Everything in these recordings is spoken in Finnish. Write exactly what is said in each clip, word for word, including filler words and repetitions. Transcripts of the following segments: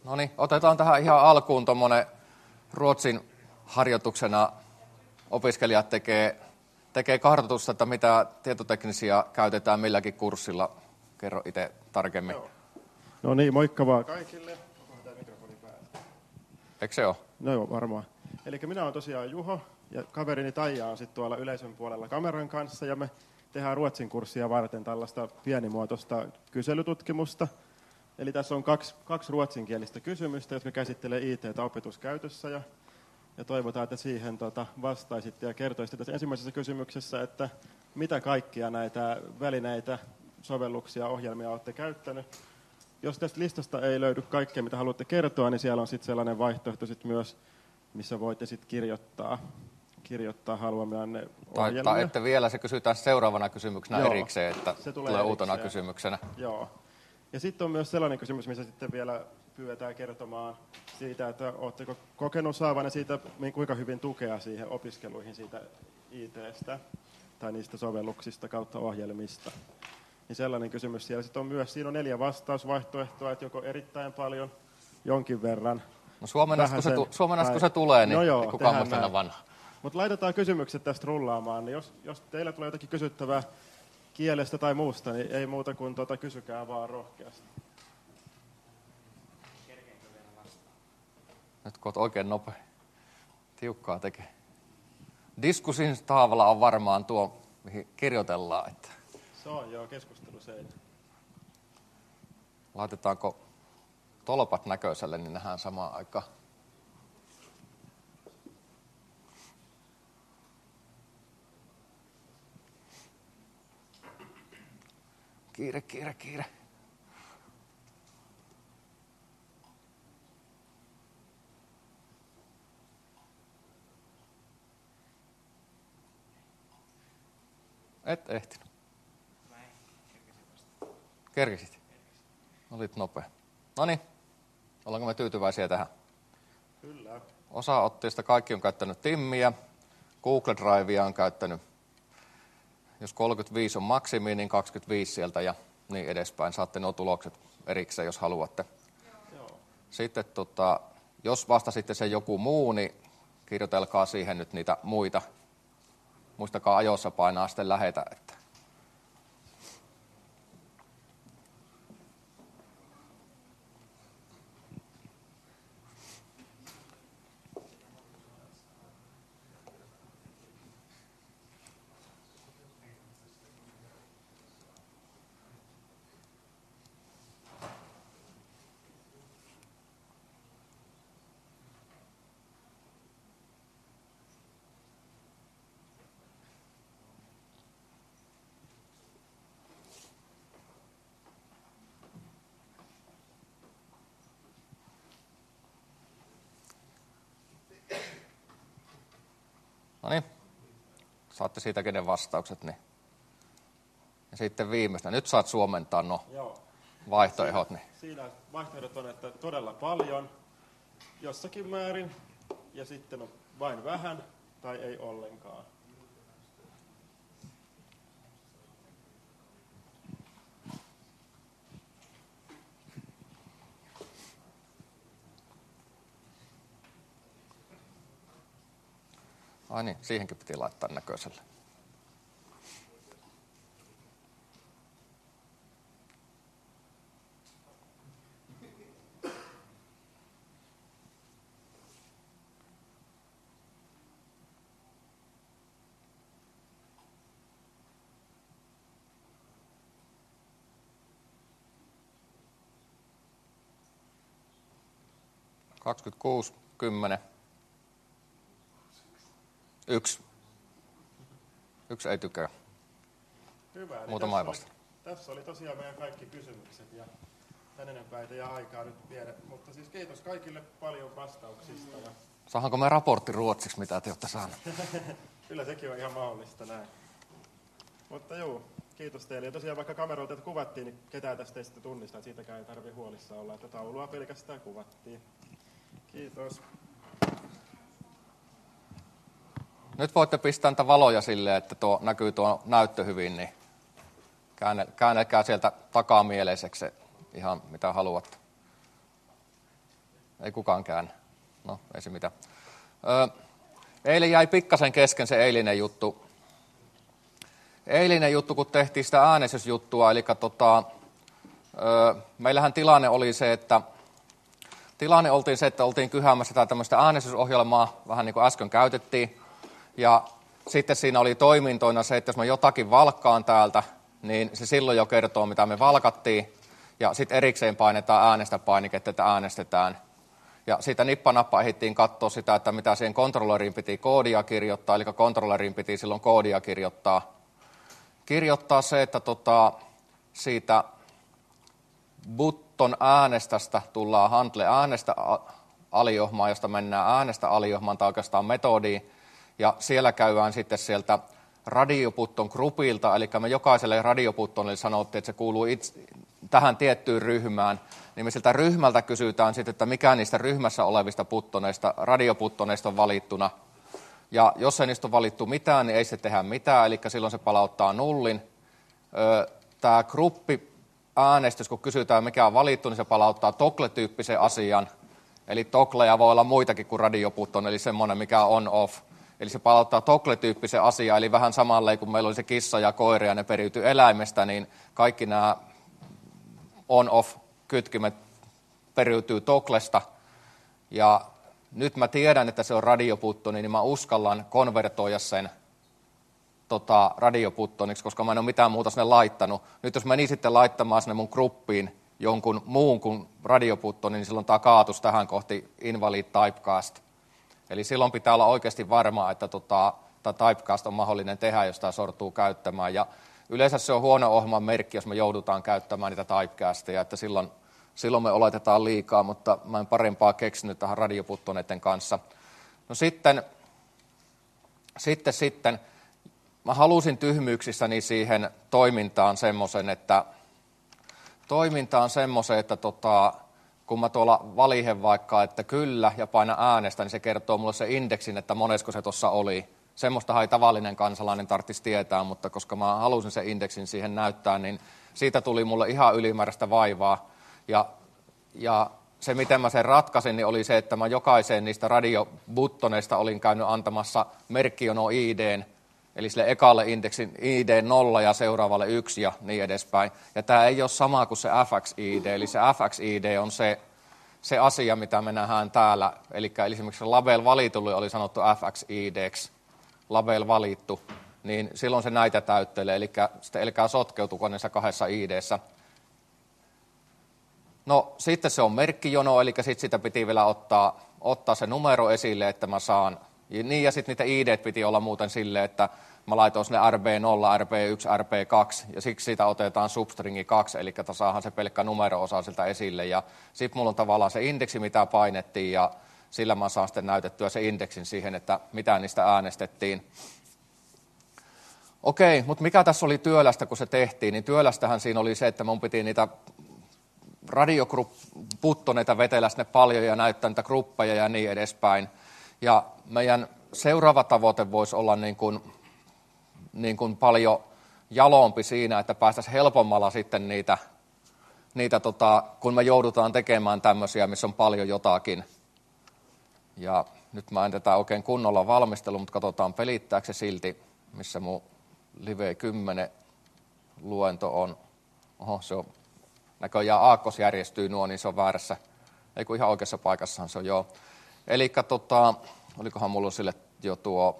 No niin, otetaan tähän ihan alkuun tuommoinen Ruotsin harjoituksena. Opiskelijat tekee, tekee kartoitusta, että mitä tietoteknisiä käytetään milläkin kurssilla. Kerro itse tarkemmin. Joo. No niin, moikka vaan kaikille. Onkohan tämä mikrofoni päällä? Eikö se ole? No joo, varmaan. Eli minä olen tosiaan Juho ja kaverini Taija on sitten tuolla yleisön puolella kameran kanssa ja me tehdään Ruotsin kurssia varten tällaista pienimuotoista kyselytutkimusta. Eli tässä on kaksi, kaksi ruotsinkielistä kysymystä, jotka käsittelee I T:tä opetuskäytössä ja, ja toivotaan, että siihen tota, vastaisitte ja kertoisitte tässä ensimmäisessä kysymyksessä, että mitä kaikkia näitä välineitä, sovelluksia, ohjelmia olette käyttänyt. Jos tästä listasta ei löydy kaikkea, mitä haluatte kertoa, niin siellä on sitten sellainen vaihtoehto sit myös, missä voitte sitten kirjoittaa, kirjoittaa haluamianne ohjelmia. Tai että vielä se kysytään seuraavana kysymyksenä Joo, erikseen, että se tulee tulee erikseen. uutena kysymyksenä. Joo. Ja sitten on myös sellainen kysymys, missä sitten vielä pyydetään kertomaan siitä, että oletteko kokenut saavanne siitä, kuinka hyvin tukea siihen opiskeluihin siitä I T:stä tai niistä sovelluksista kautta ohjelmista. Niin sellainen kysymys siellä sitten on myös. Siinä on neljä vastausvaihtoehtoa, että joko erittäin paljon, jonkin verran. No suomennasko se, tu- suomennasko se tulee, niin no joo, ei kukaan muista enää vanha. Mutta laitetaan kysymykset tästä rullaamaan, niin jos, jos teillä tulee jotakin kysyttävää kielestä tai muusta, niin ei muuta kuin tuota, kysykää vaan rohkeasti. Kerkeenkö vielä vastaan? Nyt kun olet oikein nopea. Tiukkaa tekee. Diskusin taavalla on varmaan tuo, mihin kirjoitellaan. Että Se on joo, keskusteluseinä. laitetaanko tolpat näköiselle, niin nähdään samaan aikaan. Kiire, kiire, kiire. Et ehtinyt. Mä en kerkesin vasta. Kerkisit? Olit nopea. Noniin, ollaanko me tyytyväisiä tähän? Kyllä. Osa otteista kaikki on käyttänyt Timmiä, Google Drivea on käyttänyt. Jos kolmekymmentäviisi on maksimi, niin kaksikymmentäviisi sieltä ja niin edespäin. Saatte nuo tulokset erikseen, jos haluatte. Joo. Sitten tota, jos vastasitte sen joku muu, niin kirjoitelkaa siihen nyt niitä muita. Muistakaa ajoissa painaa sitten lähetä. Että. No niin, saatte siitä kenen vastaukset. Niin. Ja sitten viimeistä. Nyt saat suomentaa no Joo. vaihtoehdot. Niin. Siinä vaihtoehdot on, että todella paljon, jossakin määrin, ja sitten on vain vähän tai ei ollenkaan. Ai niin, siihenkin piti laittaa näköiselle. kaksikymmentäkuusi, kymmenen. Yksi. Yksi ei tykää. Hyvä. Eli Muutama ei tässä, vasta. oli, tässä oli tosiaan meidän kaikki kysymykset ja tän enempää ei teidän aikaa nyt viedä. Mutta siis kiitos kaikille paljon vastauksista. Ja Saadaanko me raportti ruotsiksi, mitä te olette saaneet? kyllä sekin on ihan mahdollista näin. Mutta joo, kiitos teille. Ja tosiaan vaikka kameroilta kuvattiin, niin ketään tästä ei sitten tunnista. Siitäkään ei tarvitse huolissaan olla, että taulua pelkästään kuvattiin. Kiitos. Nyt voitte pistää niitä valoja silleen, että tuo näkyy tuo näyttö hyvin, niin käännelkää sieltä takamieleiseksi se ihan mitä haluatte. Ei kukaan käännä. No, ei se mitään. Öö, eilen jäi pikkasen kesken se eilinen juttu. Eilinen juttu, kun tehtiin sitä äänestysjuttua, eli tota, öö, meillähän tilanne oli se, että tilanne oltiin se, että oltiin kyhäämässä tätä tämmöistä äänestysohjelmaa, vähän niin kuin äsken käytettiin, ja sitten siinä oli toimintoina se, että jos mä jotakin valkkaan täältä, niin se silloin jo kertoo, mitä me valkattiin, ja sitten erikseen painetaan äänestä-painiketta, että äänestetään. Ja siitä nippanappa ehdittiin katsoa sitä, että mitä siihen kontrolleriin piti koodia kirjoittaa, eli kontrolleriin piti silloin koodia kirjoittaa. Kirjoittaa se, että tota, siitä button äänestästä tullaan handle äänestä aliohmaan, josta mennään äänestä aliohmaan tai oikeastaan metodiin. Ja siellä käydään sitten sieltä radioputton grupilta, eli me jokaiselle radioputtonille sanottiin, että se kuuluu itse, tähän tiettyyn ryhmään. Niin me siltä ryhmältä kysytään sitten, että mikä niistä ryhmässä olevista puttoneista, radioputtoneista on valittuna. Ja jos ei niistä ole valittu mitään, niin ei se tehdä mitään, eli silloin se palauttaa nullin. Tämä gruppiäänestys, kun kysytään mikä on valittu, niin se palauttaa toggle-tyyppisen asian. Eli toggleja voi olla muitakin kuin radioputton, eli semmoinen mikä on on-off. Eli se palauttaa toggle-tyyppisen asian, eli vähän samanlainen kuin meillä oli se kissa ja koira ja ne periytyy eläimestä, niin kaikki nämä on-off-kytkimet periytyy togglesta. Ja nyt mä tiedän, että se on radioputton, niin mä uskallan konvertoida sen tota, radioputtoniksi, koska mä en ole mitään muuta sinne laittanut. Nyt jos meni sitten laittamaan sinne mun gruppiin jonkun muun kuin radioputton, niin silloin tämä kaatus tähän kohti invalid typecast. Eli silloin pitää olla oikeasti varmaa, että tota, tämä typecast on mahdollinen tehdä, jos tämä sortuu käyttämään. Ja yleensä se on huono ohjelman merkki, jos me joudutaan käyttämään niitä typecasteja, että silloin, silloin me oletetaan liikaa, mutta mä en parempaa keksinyt tähän radioputtoneiden kanssa. No sitten, sitten, sitten mä halusin tyhmyyksissäni siihen toimintaan semmoisen, että toimintaan semmoisen, että tota, kun mä tuolla valihen vaikka, että kyllä ja paina äänestä, niin se kertoo mulle se indeksin, että monesko se tuossa oli. Semmoista ei tavallinen kansalainen tarvitsisi tietää, mutta koska mä halusin sen indeksin siihen näyttää, niin siitä tuli mulle ihan ylimääräistä vaivaa. Ja, ja se, miten mä sen ratkaisin, niin oli se, että mä jokaiseen niistä radiobuttoneista olin käynyt antamassa merkkijono I D:n, eli sille ekalle indeksin I D nolla ja seuraavalle yksi ja niin edespäin. Ja tämä ei ole sama kuin se F X I D, eli se F X I D on se, se asia, mitä me nähdään täällä. Eli esimerkiksi label valitulle oli sanottu F X I D:ksi, label valittu, niin silloin se näitä täyttelee, eli sitten älkää sotkeutuko niissä kahdessa I D:ssä. No sitten se on merkkijono, eli sitten sitä piti vielä ottaa, ottaa se numero esille, että mä saan. Ja niin, ja sitten niitä I D:t piti olla muuten silleen, että mä laitoin sinne R B nolla, R B yksi, R B kaksi, ja siksi siitä otetaan substringi kaksi, eli saadaan se pelkkä numero-osa siltä esille. Ja sitten mulla on tavallaan se indeksi, mitä painettiin, ja sillä mä saan sitten näytettyä se indeksin siihen, että mitä niistä äänestettiin. Okei, mutta mikä tässä oli työlästä, kun se tehtiin, niin työlästähän siinä oli se, että mun piti niitä radioputtoneita vetellä sinne paljon ja näyttää niitä gruppeja ja niin edespäin. Ja meidän seuraava tavoite voisi olla niin kuin, niin kuin paljon jalompi siinä, että päästäisiin helpommalla sitten niitä, niitä tota, kun me joudutaan tekemään tämmöisiä, missä on paljon jotakin. Ja nyt mä en tätä oikein kunnolla valmistelu, mutta katsotaan pelittääkö se silti, missä mun Live kymmenen luento on. Oho, se on näköjään aakkos järjestyy nuo, niin se on väärässä. Ei kun ihan oikeassa paikassahan se on, joo. Elikkä tota, olikohan mulla sille jo tuo,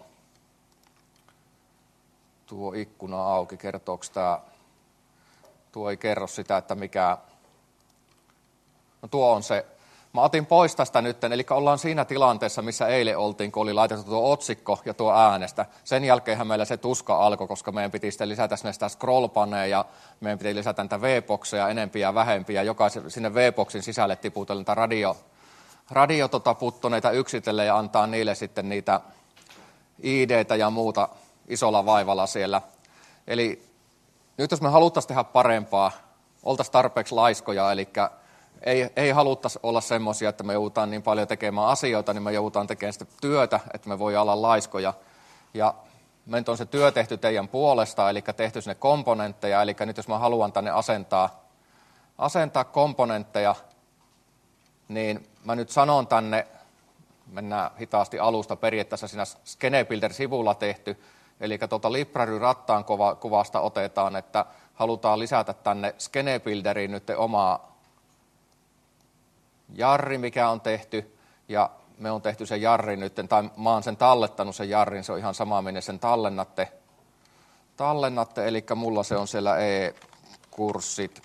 tuo ikkuna auki, kertooko tämä, tuo ei kerro sitä, että mikä, no tuo on se. Mä otin pois tästä nyt, eli ollaan siinä tilanteessa, missä eilen oltiin, kun oli laitettu tuo otsikko ja tuo äänestä. Sen jälkeenhän meillä se tuska alkoi, koska meidän piti sitten lisätä sinne sitä scrollpanea ja meidän piti lisätä niitä V-bokseja enempiä ja vähempiä. Jokaisen sinne V-boksin sisälle tiputella niitä radio, radioputtoneita yksitellen ja antaa niille sitten niitä I D:tä ja muuta isolla vaivalla siellä. Eli nyt jos me haluttaisiin tehdä parempaa, oltaisiin tarpeeksi laiskoja, eli Ei, ei haluttaisi olla semmoisia, että me joudutaan niin paljon tekemään asioita, niin me joudutaan tekemään sitä työtä, että me voidaan olla laiskoja. Ja me on se työ tehty teidän puolesta, eli tehty sinne komponentteja, eli nyt jos mä haluan tänne asentaa, asentaa komponentteja, niin mä nyt sanon tänne, mennään hitaasti alusta, periaatteessa siinä Skenebuilder-sivulla tehty, eli tuota Library-rattaan kuvasta otetaan, että halutaan lisätä tänne Skenebuilderiin nyt omaa jarri, mikä on tehty, ja me on tehty se jarri nyt, tai mä oon sen tallettanut sen jarrin, se on ihan sama, minne sen tallennatte, tallennatte, eli mulla se on siellä e-kurssit,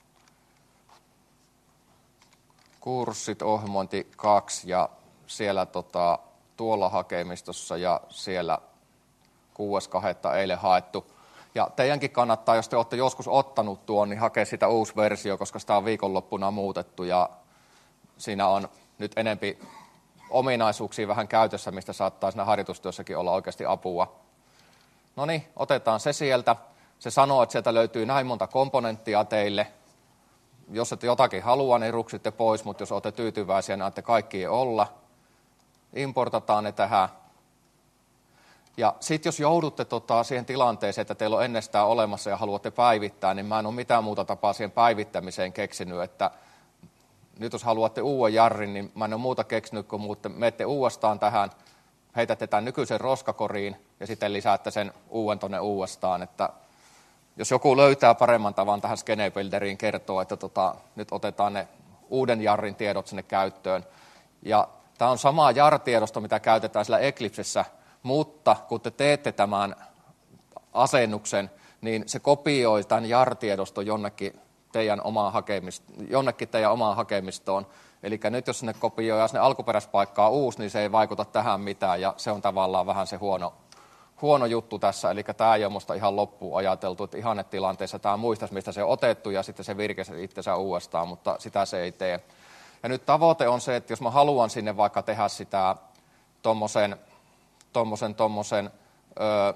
kurssit, ohjelmointi kaksi, ja siellä tota, tuolla hakemistossa, ja siellä kuudes toinen eilen haettu. Ja teidänkin kannattaa, jos te olette joskus ottanut tuon, niin hakea sitä uusi versio, koska sitä on viikonloppuna muutettu, ja siinä on nyt enempi ominaisuuksia vähän käytössä, mistä saattaa siinä harjoitustyössäkin olla oikeasti apua. No niin, otetaan se sieltä. Se sanoo, että sieltä löytyy näin monta komponenttia teille. Jos ette jotakin halua, niin ruksitte pois, mutta jos olette tyytyväisiä, niin annatte kaikki olla. Importataan ne tähän. Ja sitten jos joudutte tota, siihen tilanteeseen, että teillä on ennestään olemassa ja haluatte päivittää, niin mä en ole mitään muuta tapaa siihen päivittämiseen keksinyt, että nyt jos haluatte uuden jarrin, niin mä en ole muuta keksinyt, kun muutte, menette uudestaan tähän, heitätte tämän nykyisen roskakoriin ja sitten lisäätte sen uuden tuonne uudestaan. Että jos joku löytää paremman tavan tähän Skenebuilderiin, kertoo, että tota, nyt otetaan ne uuden jarrin tiedot sinne käyttöön. Ja tämä on sama jar-tiedosto, mitä käytetään sillä Eclipsessä, mutta kun te teette tämän asennuksen, niin se kopioi tämän jar-tiedoston jonnekin teidän omaan hakemistoon, jonnekin teidän omaan hakemistoon. Eli nyt jos sinne kopioi ja sinne alkuperäispaikkaa uusi, niin se ei vaikuta tähän mitään, ja se on tavallaan vähän se huono, huono juttu tässä. Eli tämä ei ole musta ihan loppuun ajateltu, että ihannetilanteessa tämä muistaisi, mistä se on otettu, ja sitten se virkeisi itsensä uudestaan, mutta sitä se ei tee. Ja nyt tavoite on se, että jos mä haluan sinne vaikka tehdä sitä tommosen, tommosen, tommosen öö,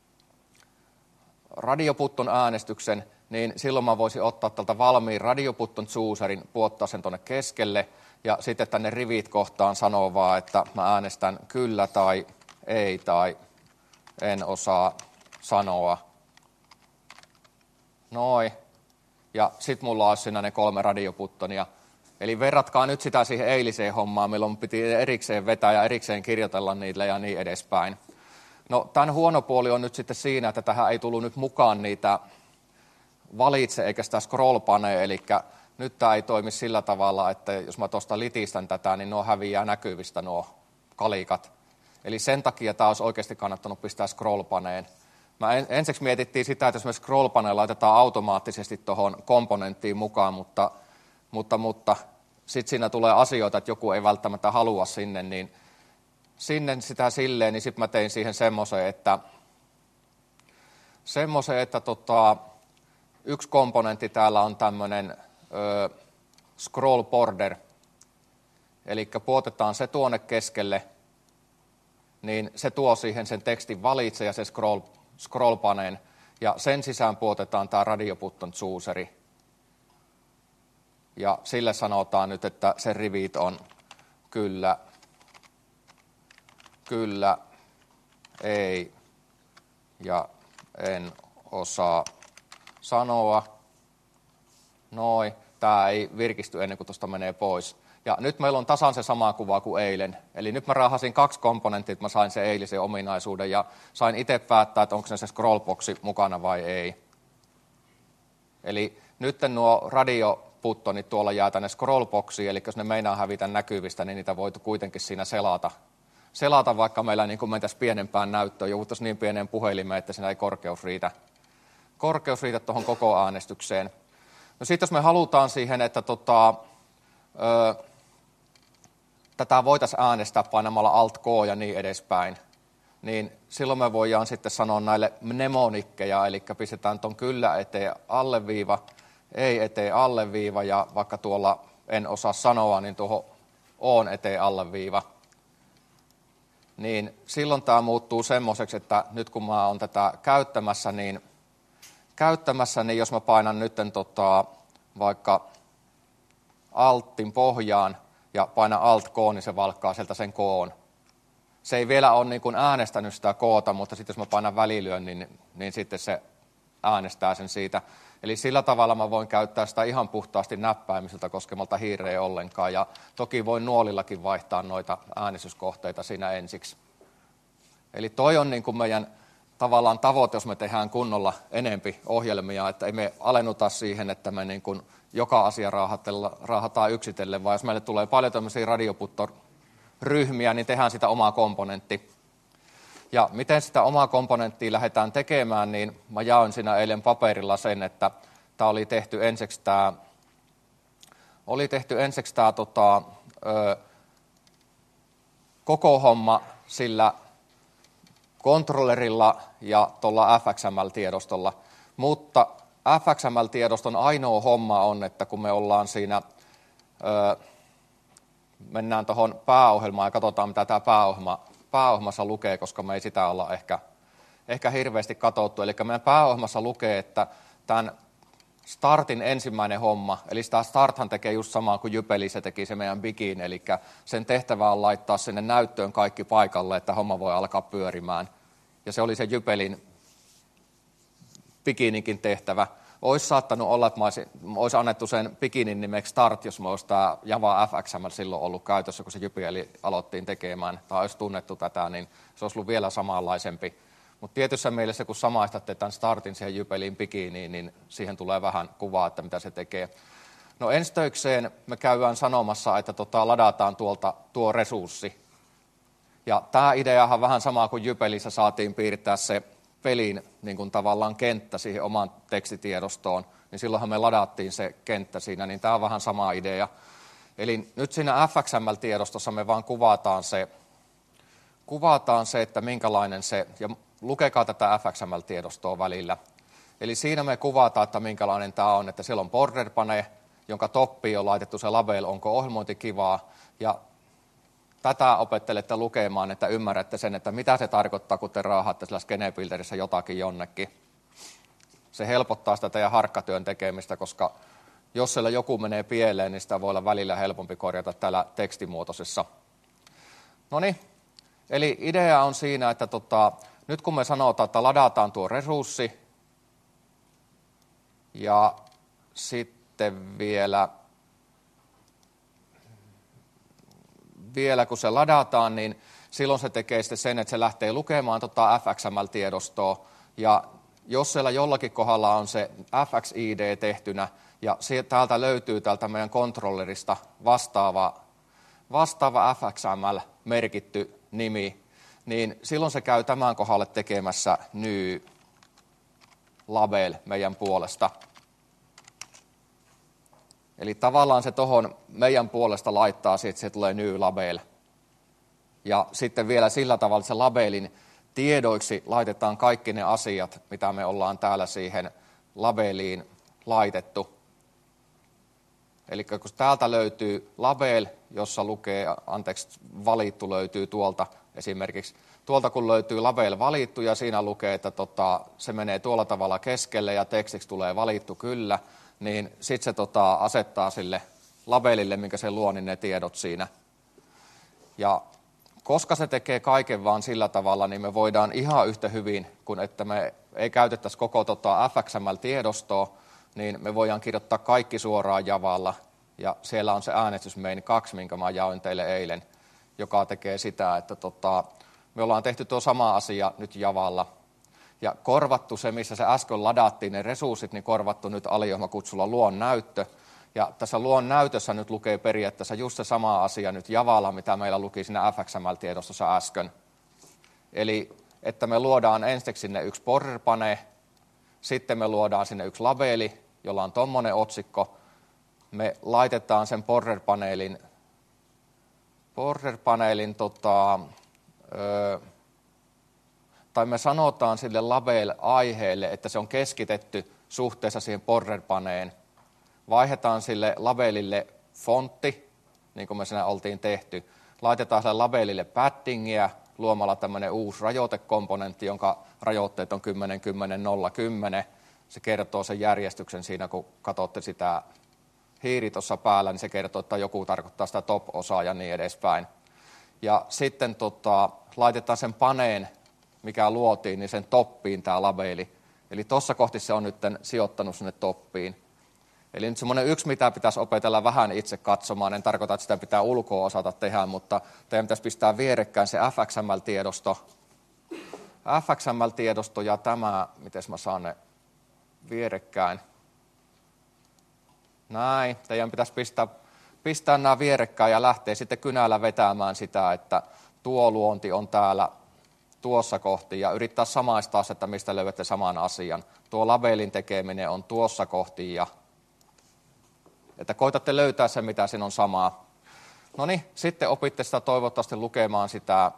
radioputton äänestyksen, niin silloin mä voisin ottaa tältä valmiin radioputton chooserin, puottaa sen tuonne keskelle, ja sitten tänne rivit kohtaan sanoo vaan, että mä äänestän kyllä tai ei tai en osaa sanoa. Noin. Ja sit mulla olisi siinä ne kolme radioputtonia. Eli verratkaa nyt sitä siihen eiliseen hommaan, milloin piti erikseen vetää ja erikseen kirjoitella niille ja niin edespäin. No, tämän huono puoli on nyt sitten siinä, että tähän ei tullut nyt mukaan niitä valitse eikä sitä scroll-panee, eli nyt tämä ei toimi sillä tavalla, että jos mä tuosta litistän tätä, niin nuo häviää näkyvistä nuo kalikat. Eli sen takia tämä olisi oikeasti kannattanut pistää scroll-paneen. Mä en, ensiksi mietittiin sitä, että jos me scroll-pane laitetaan automaattisesti tuohon komponenttiin mukaan, mutta, mutta, mutta sitten siinä tulee asioita, että joku ei välttämättä halua sinne, niin sinne sitä silleen, niin sitten mä tein siihen semmoisen, että, semmoisen, että tota, yksi komponentti täällä on tämmöinen ö, scroll border, eli puotetaan se tuonne keskelle, niin se tuo siihen sen tekstin valitse ja se scroll, scroll-paneen, ja sen sisään puotetaan tämä radioputton chooseri. Ja sille sanotaan nyt, että se rivit on kyllä, kyllä, ei ja en osaa sanoa. Noin, tämä ei virkisty ennen kuin tuosta menee pois. Ja nyt meillä on tasan se sama kuva kuin eilen. Eli nyt mä raahasin kaksi komponenttia, että mä sain sen eilisen ominaisuuden ja sain itse päättää, että onko se scrollboxi mukana vai ei. Eli nyt nuo radioputtonit tuolla jää tänne scrollboxiin, eli jos ne meinaa hävitä näkyvistä, niin niitä voi kuitenkin siinä selata. Selata, vaikka meillä niin kuin mentäisiin pienempään näyttöön, jouduttaisiin niin pieneen puhelimeen, että siinä ei korkeus riitä. Korkeus riitä tuohon koko äänestykseen. No sitten jos me halutaan siihen, että tota, ö, tätä voitaisiin äänestää painamalla Alt-K ja niin edespäin, niin silloin me voidaan sitten sanoa näille mnemonikkeja, eli pistetään tuon kyllä eteen alleviiva, ei eteen alleviiva, ja vaikka tuolla en osaa sanoa, niin tuohon on eteen alleviiva. Niin silloin tämä muuttuu semmoiseksi, että nyt kun mä oon tätä käyttämässä, niin käyttämässä, niin jos mä painan nyt tota, vaikka Altin pohjaan ja painan Alt-K, niin se valkkaa sieltä sen koon. Se ei vielä ole niin kuin äänestänyt sitä koota, mutta sitten jos mä painan välilyön, niin, niin sitten se äänestää sen siitä. Eli sillä tavalla mä voin käyttää sitä ihan puhtaasti näppäimiseltä koskemalta hiireen ollenkaan. Ja toki voin nuolillakin vaihtaa noita äänestyskohteita siinä ensiksi. Eli toi on niin kuin meidän tavallaan tavoite, jos me tehdään kunnolla enempi ohjelmia, että ei me alennuta siihen, että me niin kuin joka asia raahataan yksitellen, vaan jos meille tulee paljon tämmöisiä radioputtoryhmiä, niin tehdään sitä omaa komponentti. Ja miten sitä omaa komponenttia lähdetään tekemään, niin mä jaoin siinä eilen paperilla sen, että tämä oli tehty ensiksi tämä, oli tehty ensiksi tämä tota, ö, koko homma sillä kontrollerilla ja tuolla F X M L-tiedostolla, mutta F X M L-tiedoston ainoa homma on, että kun me ollaan siinä, ö, mennään tuohon pääohjelmaan ja katsotaan, mitä tämä pääohjelma, pääohjelmassa lukee, koska me ei sitä olla ehkä, ehkä hirveästi katsottu. Eli meidän pääohjelmassa lukee, että tämän startin ensimmäinen homma, eli sitä starthan tekee just samaa kuin Jypeli, se teki se meidän bigin, eli sen tehtävä on laittaa sinne näyttöön kaikki paikalle, että homma voi alkaa pyörimään. Ja se oli se Jypelin bigininkin tehtävä. Olisi saattanut olla, että olisi, olisi annettu sen biginin nimeksi Start, jos me olisi tämä Java F X M L silloin ollut käytössä, kun se Jypeli aloittiin tekemään, tai olisi tunnettu tätä, niin se olisi ollut vielä samanlaisempi. Mutta tietyssä mielessä, kun samaistatte tämän Startin siihen Jypelin biginiin, niin siihen tulee vähän kuvaa, että mitä se tekee. No ensi töikseen me käydään sanomassa, että tota, ladataan tuolta tuo resurssi. Ja tämä ideahan on vähän sama kuin Jypelissä saatiin piirtää se pelin niin kuin tavallaan kenttä siihen omaan tekstitiedostoon, niin silloinhan me ladattiin se kenttä siinä, niin tämä on vähän sama idea. Eli nyt siinä F X M L-tiedostossa me vaan kuvataan se, kuvataan se, että minkälainen se, ja lukekaa tätä F X M L-tiedostoa välillä. Eli siinä me kuvataan, että minkälainen tämä on, että siellä on borderpane, jonka toppiin on laitettu se label, onko ohjelmointi kivaa, ja tätä opettelette lukemaan, että ymmärrätte sen, että mitä se tarkoittaa, kun te raahaatte sillä skenebuilderissä jotakin jonnekin. Se helpottaa sitä teidän harkkatyön tekemistä, koska jos siellä joku menee pieleen, niin sitä voi olla välillä helpompi korjata täällä tekstimuotoisessa. No niin, eli idea on siinä, että tota, nyt kun me sanotaan, että ladataan tuo resurssi, ja sitten vielä... vielä kun se ladataan, niin silloin se tekee sitten sen, että se lähtee lukemaan tota F X M L-tiedostoa, ja jos siellä jollakin kohdalla on se F X I D tehtynä, ja täältä löytyy täältä meidän kontrollerista vastaava, vastaava F X M L-merkitty nimi, niin silloin se käy tämän kohdalle tekemässä new label meidän puolesta. Eli tavallaan se tuohon meidän puolesta laittaa siitä, että se tulee new label. Ja sitten vielä sillä tavalla, että se labelin tiedoiksi laitetaan kaikki ne asiat, mitä me ollaan täällä siihen labeliin laitettu. Eli kun täältä löytyy label, jossa lukee, anteeksi, valittu löytyy tuolta esimerkiksi. Tuolta kun löytyy label valittu ja siinä lukee, että tota, se menee tuolla tavalla keskelle ja tekstiksi tulee valittu kyllä, niin sitten se tota, asettaa sille labelille, minkä se luo, niin ne tiedot siinä. Ja koska se tekee kaiken vaan sillä tavalla, niin me voidaan ihan yhtä hyvin, kun että me ei käytettäisi koko tota F X M L-tiedostoa, niin me voidaan kirjoittaa kaikki suoraan Javalla. Ja siellä on se äänestysmain kaksi, minkä mä jaoin teille eilen, joka tekee sitä, että tota, me ollaan tehty tuo sama asia nyt Javalla. Ja korvattu se, missä se äsken ladattiin ne resurssit, niin korvattu nyt aliohjelmakutsulla luon näyttö. Ja tässä luon näytössä nyt lukee periaatteessa just se sama asia nyt Javalla, mitä meillä luki siinä F X M L-tiedostossa äsken. Eli että me luodaan ensiksi sinne yksi borderpane, sitten me luodaan sinne yksi labeli, jolla on tommonen otsikko. Me laitetaan sen borderpaneelin, borderpaneelin tota, ö, tai me sanotaan sille label-aiheelle, että se on keskitetty suhteessa siihen borderpaneen. Vaihdetaan sille labelille fontti, niin kuin me siinä oltiin tehty. Laitetaan sille labelille paddingia luomalla tämmöinen uusi rajoitekomponentti, jonka rajoitteet on kymmenen, kymmenen, nolla, kymmenen. Se kertoo sen järjestyksen siinä, kun katsotte sitä hiiri tuossa päällä, niin se kertoo, että joku tarkoittaa sitä top-osaa ja niin edespäin. Ja sitten tota, laitetaan sen paneen, mikä luotiin, niin sen toppiin tämä labeli. Eli tuossa kohti se on nyt sijoittanut sinne toppiin. Eli nyt semmoinen yksi, mitä pitäisi opetella vähän itse katsomaan, en tarkoita, että sitä pitää ulkoa osata tehdä, mutta teidän pitäisi pistää vierekkäin se F X M L-tiedosto. F X M L-tiedosto ja tämä, miten mä saan ne vierekkäin. Näin, teidän pitäisi pistää, pistää nämä vierekkäin ja lähteä sitten kynällä vetämään sitä, että tuo luonti on täällä tuossa kohti ja yrittää samaistaa se, että mistä löydätte saman asian. Tuo labelin tekeminen on tuossa kohti ja että koitatte löytää se, mitä siinä on samaa. No niin, sitten opitte sitä toivottavasti lukemaan sitä,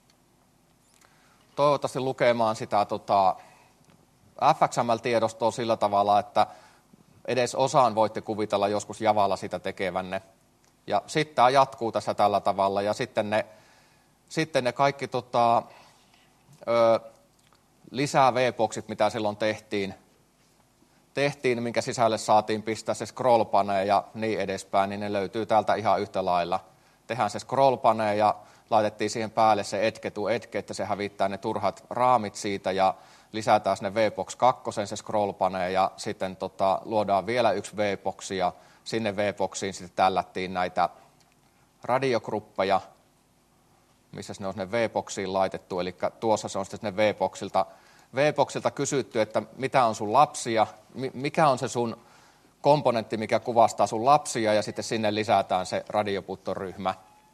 toivottavasti lukemaan sitä tota, F X M L-tiedostoa sillä tavalla, että edes osaan voitte kuvitella joskus Javalla sitä tekevänne. Ja sitten tämä jatkuu tässä tällä tavalla ja sitten ne, sitten ne kaikki tota, ö, lisää V-boksit, mitä silloin tehtiin, tehtiin, minkä sisälle saatiin pistää se scrollpane ja niin edespäin, niin ne löytyy täältä ihan yhtä lailla. Tehdään se scrollpane ja laitettiin siihen päälle se etke to etke, että se hävittää ne turhat raamit siitä ja lisätään sinne V box kaksi se scrollpane ja sitten tota, luodaan vielä yksi V-boksi ja sinne V-boksiin sitten tällättiin näitä radiogruppeja, missä ne on sinne V-boksiin laitettu, eli tuossa se on sitten sinne V-boksilta V-boksilta kysytty, että mitä on sun lapsia, mikä on se sun komponentti, mikä kuvastaa sun lapsia, ja sitten sinne lisätään se radioputtoryhmä.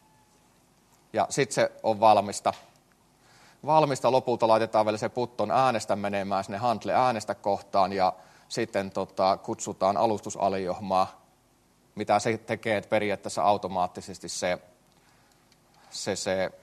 Ja sitten se on valmista. Valmista lopulta laitetaan vielä se putton äänestä menemään sinne handle äänestä kohtaan, ja sitten tota, kutsutaan alustusaliohmaa, mitä se tekee periaatteessa automaattisesti se, se, se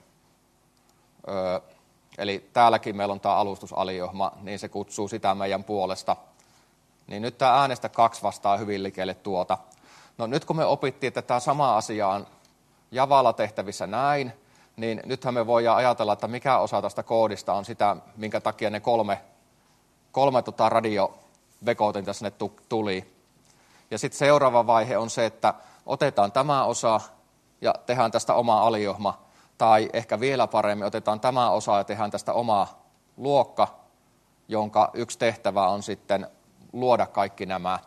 öö, eli täälläkin meillä on tämä alustusaliohma, niin se kutsuu sitä meidän puolesta. Niin nyt tämä äänestä kaksi vastaa hyvin likelle tuota. No nyt kun me opittiin, että tämä sama asia on Javalla tehtävissä näin, niin nythän me voidaan ajatella, että mikä osa tästä koodista on sitä, minkä takia ne kolme, kolme tota radiovekotinta sinne tuli. Ja sitten seuraava vaihe on se, että otetaan tämä osa ja tehdään tästä oma aliohma. Tai ehkä vielä paremmin otetaan tämä osa ja tehdään tästä oma luokka, jonka yksi tehtävä on sitten luoda kaikki nämä.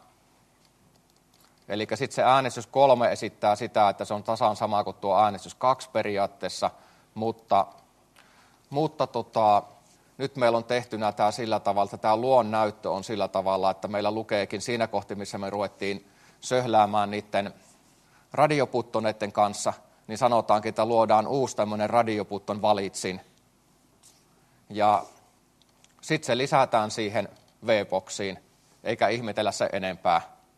Eli sitten se äänestys kolme esittää sitä, että se on tasan sama kuin tuo äänestys kaksi periaatteessa, mutta, mutta tota, nyt meillä on tehtynä tämä sillä tavalla, että tämä luon näyttö on sillä tavalla, että meillä lukeekin siinä kohti, missä me ruvettiin söhläämään niiden radioputtoneiden kanssa, niin sanotaankin, että luodaan uusi tämmöinen radioputton valitsin. Ja sitten se lisätään siihen V-boksiin, eikä ihmetellä se enempää.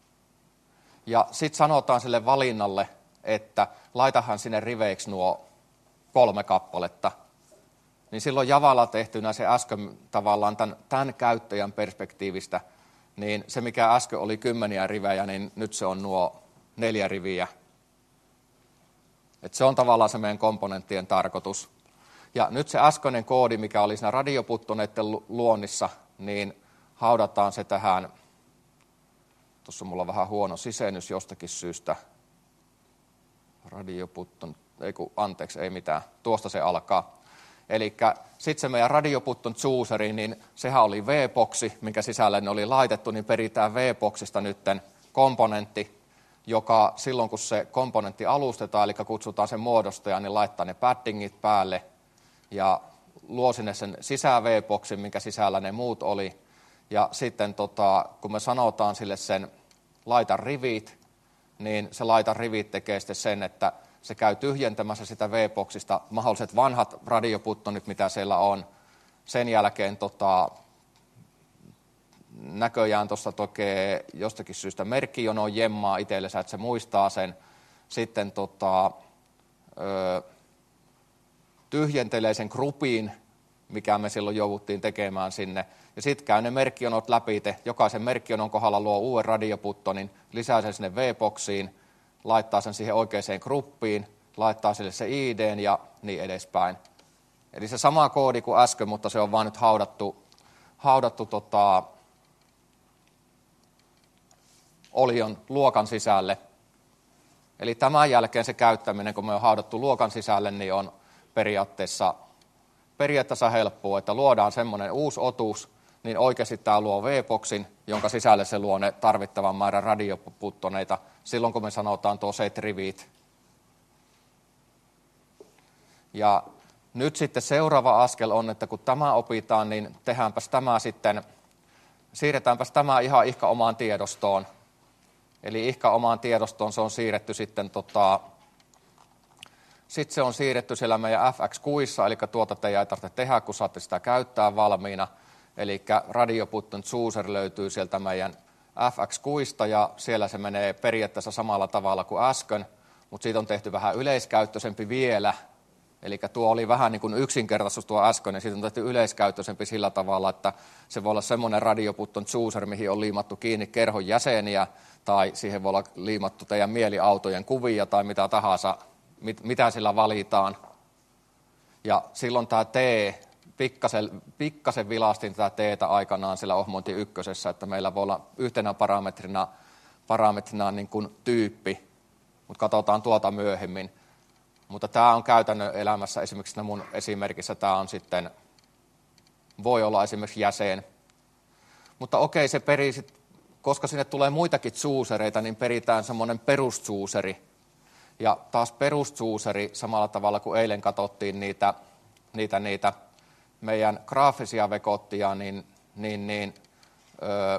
Ja sitten sanotaan sille valinnalle, että laitahan sinne riveiksi nuo kolme kappaletta. Niin silloin Javalla tehtynä se äsken tavallaan tämän, tämän käyttäjän perspektiivistä, niin se mikä äsken oli kymmeniä rivejä, niin nyt se on nuo neljä riviä. Et se on tavallaan se meidän komponenttien tarkoitus. Ja nyt se äskeinen koodi, mikä oli siinä radioputtoneiden luonnissa, niin haudataan se tähän. Tuossa mulla on vähän huono sisennys jostakin syystä. Radioputton, ei kun, anteeksi, ei mitään. Tuosta se alkaa. Eli sitten se meidän radioputton chooseri, niin sehän oli V-boksi, minkä sisälle ne oli laitettu, niin peritään V-boksista nytten komponentti, joka silloin kun se komponentti alustetaan, eli kutsutaan sen muodostaja, niin laittaa ne paddingit päälle ja luo sinne sen sisään V-boksin, minkä sisällä ne muut oli. Ja sitten tota, kun me sanotaan sille sen laita rivit, niin se laita rivit tekee sitten sen, että se käy tyhjentämässä sitä V-boksista mahdolliset vanhat radioputtonit, mitä siellä on. Sen jälkeen tota, näköjään tuossa tokee jostakin syystä merkkijono jemmaa itsellensä, että se muistaa sen. Sitten tota, ö, tyhjentelee sen grupin, mikä me silloin jouduttiin tekemään sinne. Ja sitten käy ne merkkionot läpi, jokaisen merkkionon kohdalla luo uuden radioputtonin, lisää sen sinne V-boksiin, laittaa sen siihen oikeaan gruppiin, laittaa sille se I D:n ja niin edespäin. Eli se sama koodi kuin äsken, mutta se on vaan nyt haudattu, haudattu tota, Olion luokan sisälle. Eli tämän jälkeen se käyttäminen, kun me on haudattu luokan sisälle, niin on periaatteessa, periaatteessa helppoa, että luodaan semmoinen uusi otus, niin oikeasti tämä luo V-boksin, jonka sisälle se luo ne tarvittavan määrän radioputtoneita silloin, kun me sanotaan tuo set repeat. Ja nyt sitten seuraava askel on, että kun tämä opitaan, niin tehdäänpäs tämä sitten, siirretäänpäs tämä ihan ihka omaan tiedostoon. Eli ihka omaan tiedostoon se on siirretty sitten, tota, sitten se on siirretty siellä meidän F X-kuissa, eli tuota teidän ei tarvitse tehdä, kun saatte sitä käyttää valmiina. Eli Radio Button Chooser löytyy sieltä meidän F X-kuista ja siellä se menee periaatteessa samalla tavalla kuin äsken, mutta siitä on tehty vähän yleiskäyttöisempi vielä. Eli tuo oli vähän niin kuin yksinkertaisuus tuo äsken, ja siitä on tehty yleiskäyttöisempi sillä tavalla, että se voi olla semmoinen Radio Button Chooser, mihin on liimattu kiinni kerhon jäseniä, tai siihen voi olla liimattu teidän mieliautojen kuvia tai mitä tahansa, mit, mitä sillä valitaan. Ja silloin tämä T, pikkasen, pikkasen vilastin tätä T:tä aikanaan sillä ohmointi ykkösessä, että meillä voi olla yhtenä parametrina, parametrina niin kuin tyyppi, mutta katsotaan tuota myöhemmin. Mutta tämä on käytännön elämässä, esimerkiksi mun esimerkissä tämä on sitten, voi olla esimerkiksi jäsen. Mutta okei, se perii sit, koska sinne tulee muitakin choosereita, niin peritään semmoinen peruschooseri. Ja taas peruschooseri, samalla tavalla kuin eilen katsottiin niitä, niitä, niitä meidän graafisia vekottia, niin, niin, niin öö,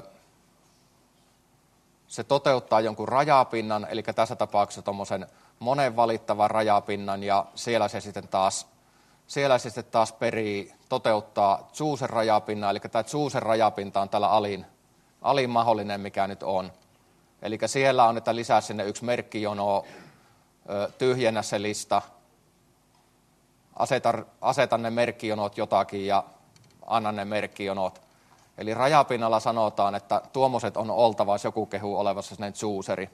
se toteuttaa jonkun rajapinnan, eli tässä tapauksessa tuommoisen monen valittavan rajapinnan, ja siellä se sitten taas, siellä se sitten taas perii, toteuttaa chooser-rajapinnan, eli tämä chooser-rajapinta on tällä alin, alin mahdollinen, mikä nyt on. Eli siellä on, että lisää sinne yksi merkkijono, tyhjennä se lista, aseta, aseta ne merkkijonot jotakin ja anna ne merkkijonot. Eli rajapinnalla sanotaan, että tuommoiset on oltava, jos joku kehuu olevassa sellainen chooseri.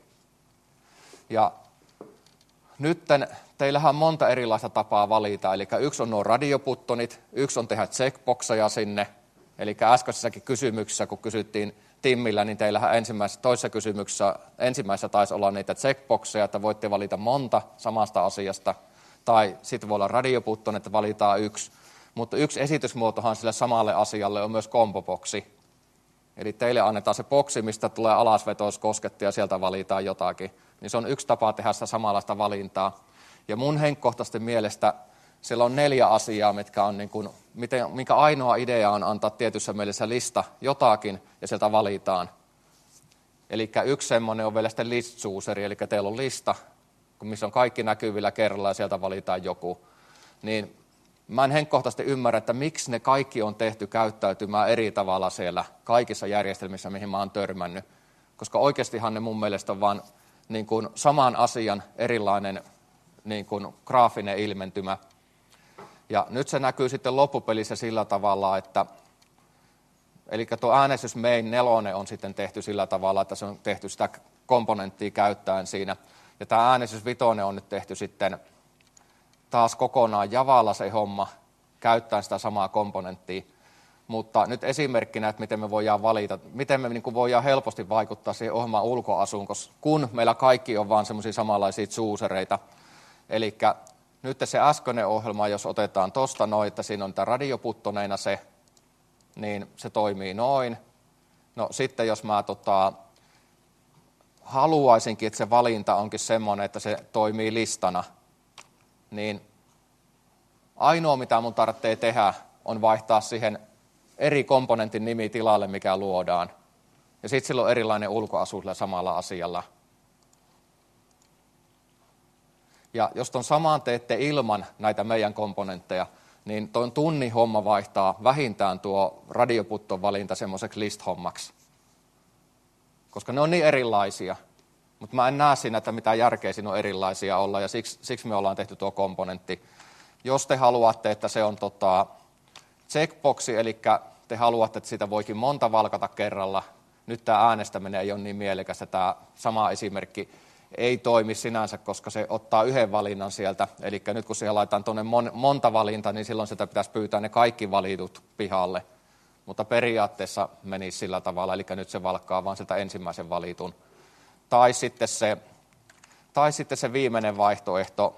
Ja nytten teillähän on monta erilaista tapaa valita, eli yksi on nuo radioputtonit, yksi on tehdä checkboxeja sinne, eli äskeisessäkin kysymyksessä, kun kysyttiin Timmillä, niin teillähän ensimmäisessä, toisessa kysymyksessä, ensimmäisessä taisi olla niitä checkboxeja, että voitte valita monta samasta asiasta, tai sitten voi olla radioputton, että valitaan yksi, mutta yksi esitysmuotohan sille samalle asialle on myös komboboksi. Eli teille annetaan se boksi, mistä tulee alasveto, jos koskette, ja sieltä valitaan jotakin. Niin se on yksi tapa tehdä sitä samanlaista valintaa. Ja mun henkkohtaisesti mielestä siellä on neljä asiaa, mitkä on niin kuin, miten, minkä ainoa idea on antaa tietyssä mielessä lista jotakin, ja sieltä valitaan. Eli yksi semmoinen on vielä sitten list chooseri, eli teillä on lista, missä on kaikki näkyvillä kerralla, ja sieltä valitaan joku. Niin mä en henkkohtaisesti ymmärrä, että miksi ne kaikki on tehty käyttäytymään eri tavalla siellä kaikissa järjestelmissä, mihin mä oon törmännyt. Koska oikeastihan ne mun mielestä on vaan niin kuin saman asian erilainen niin kuin graafinen ilmentymä. Ja nyt se näkyy sitten loppupelissä sillä tavalla, että eli tuo äänestys main nelonen on sitten tehty sillä tavalla, että se on tehty sitä komponenttia käyttäen siinä. Ja tämä äänestys vitonen on nyt tehty sitten taas kokonaan Javalla se homma, käyttäen sitä samaa komponenttia. Mutta nyt esimerkkinä, että miten me voidaan valita, miten me niin kuin voidaan helposti vaikuttaa siihen ohjelman ulkoasuun, kun meillä kaikki on vaan semmoisia samanlaisia choosereita. Eli nyt se äskeinen ohjelma, jos otetaan tuosta noin, että siinä on niitä radioputtoneina se, niin se toimii noin. No sitten jos mä tota, haluaisinkin, että se valinta onkin semmoinen, että se toimii listana, niin ainoa mitä mun tarvitsee tehdä on vaihtaa siihen eri komponentin nimi tilalle, mikä luodaan. Ja sitten sillä on erilainen ulkoasu sillä samalla asialla. Ja jos ton samaan teette ilman näitä meidän komponentteja, niin tuon tunnin homma vaihtaa vähintään tuo radioputton valinta semmoiseksi list-hommaksi. Koska ne on niin erilaisia. Mutta mä en näe siinä, että mitä järkeä siinä on erilaisia olla, ja siksi, siksi me ollaan tehty tuo komponentti. Jos te haluatte, että se on tota, checkboxi, eli te haluatte, että sitä voikin monta valkata kerralla, nyt tämä äänestäminen ei ole niin mielekästä, tämä sama esimerkki ei toimi sinänsä, koska se ottaa yhden valinnan sieltä, eli nyt kun siihen laitetaan tuonne mon, monta valinta, niin silloin sitä pitäisi pyytää ne kaikki valitut pihalle, mutta periaatteessa menisi sillä tavalla, eli nyt se valkkaa vaan sieltä ensimmäisen valitun. Tai sitten se, tai sitten se viimeinen vaihtoehto,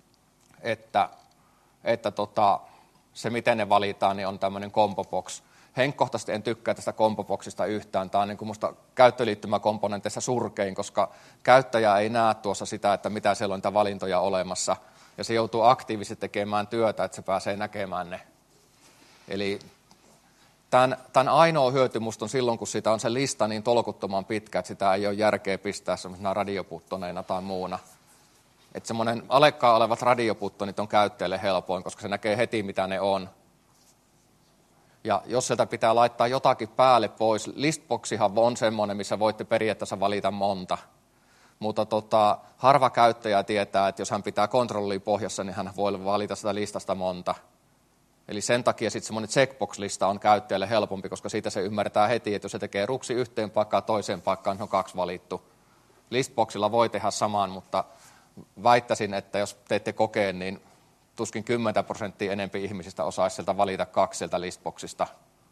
että, että tota, se miten ne valitaan, niin on tämmöinen combo box. henkkohtaisesti en tykkää tästä kompoboksista yhtään. Tämä on niin kuin musta käyttöliittymäkomponenteissa surkein, koska käyttäjä ei näe tuossa sitä, että mitä siellä on niitä valintoja olemassa. Ja se joutuu aktiivisesti tekemään työtä, että se pääsee näkemään ne. Eli tämän, tämän ainoa hyöty musta on silloin, kun sitä on se lista niin tolkuttoman pitkä, että sitä ei ole järkeä pistää semmoisena radioputtoneina tai muuna. Että semmoinen alekkaan olevat radioputtonit on käyttäjälle helpoin, koska se näkee heti, mitä ne on. Ja jos sieltä pitää laittaa jotakin päälle pois, listboxihan on semmoinen, missä voitte periaatteessa valita monta. Mutta tota, harva käyttäjä tietää, että jos hän pitää kontrollia pohjassa, niin hän voi valita sitä listasta monta. Eli sen takia sitten semmoinen checkbox-lista on käyttäjälle helpompi, koska siitä se ymmärtää heti, että jos se tekee ruksi yhteen paikkaan toiseen paikkaan, niin on kaksi valittu. Listboxilla voi tehdä saman, mutta väittäisin, että jos teette kokeen, niin tuskin kymmenen prosenttia enempi ihmisistä osaisi sieltä valita kaksi sieltä listboxista.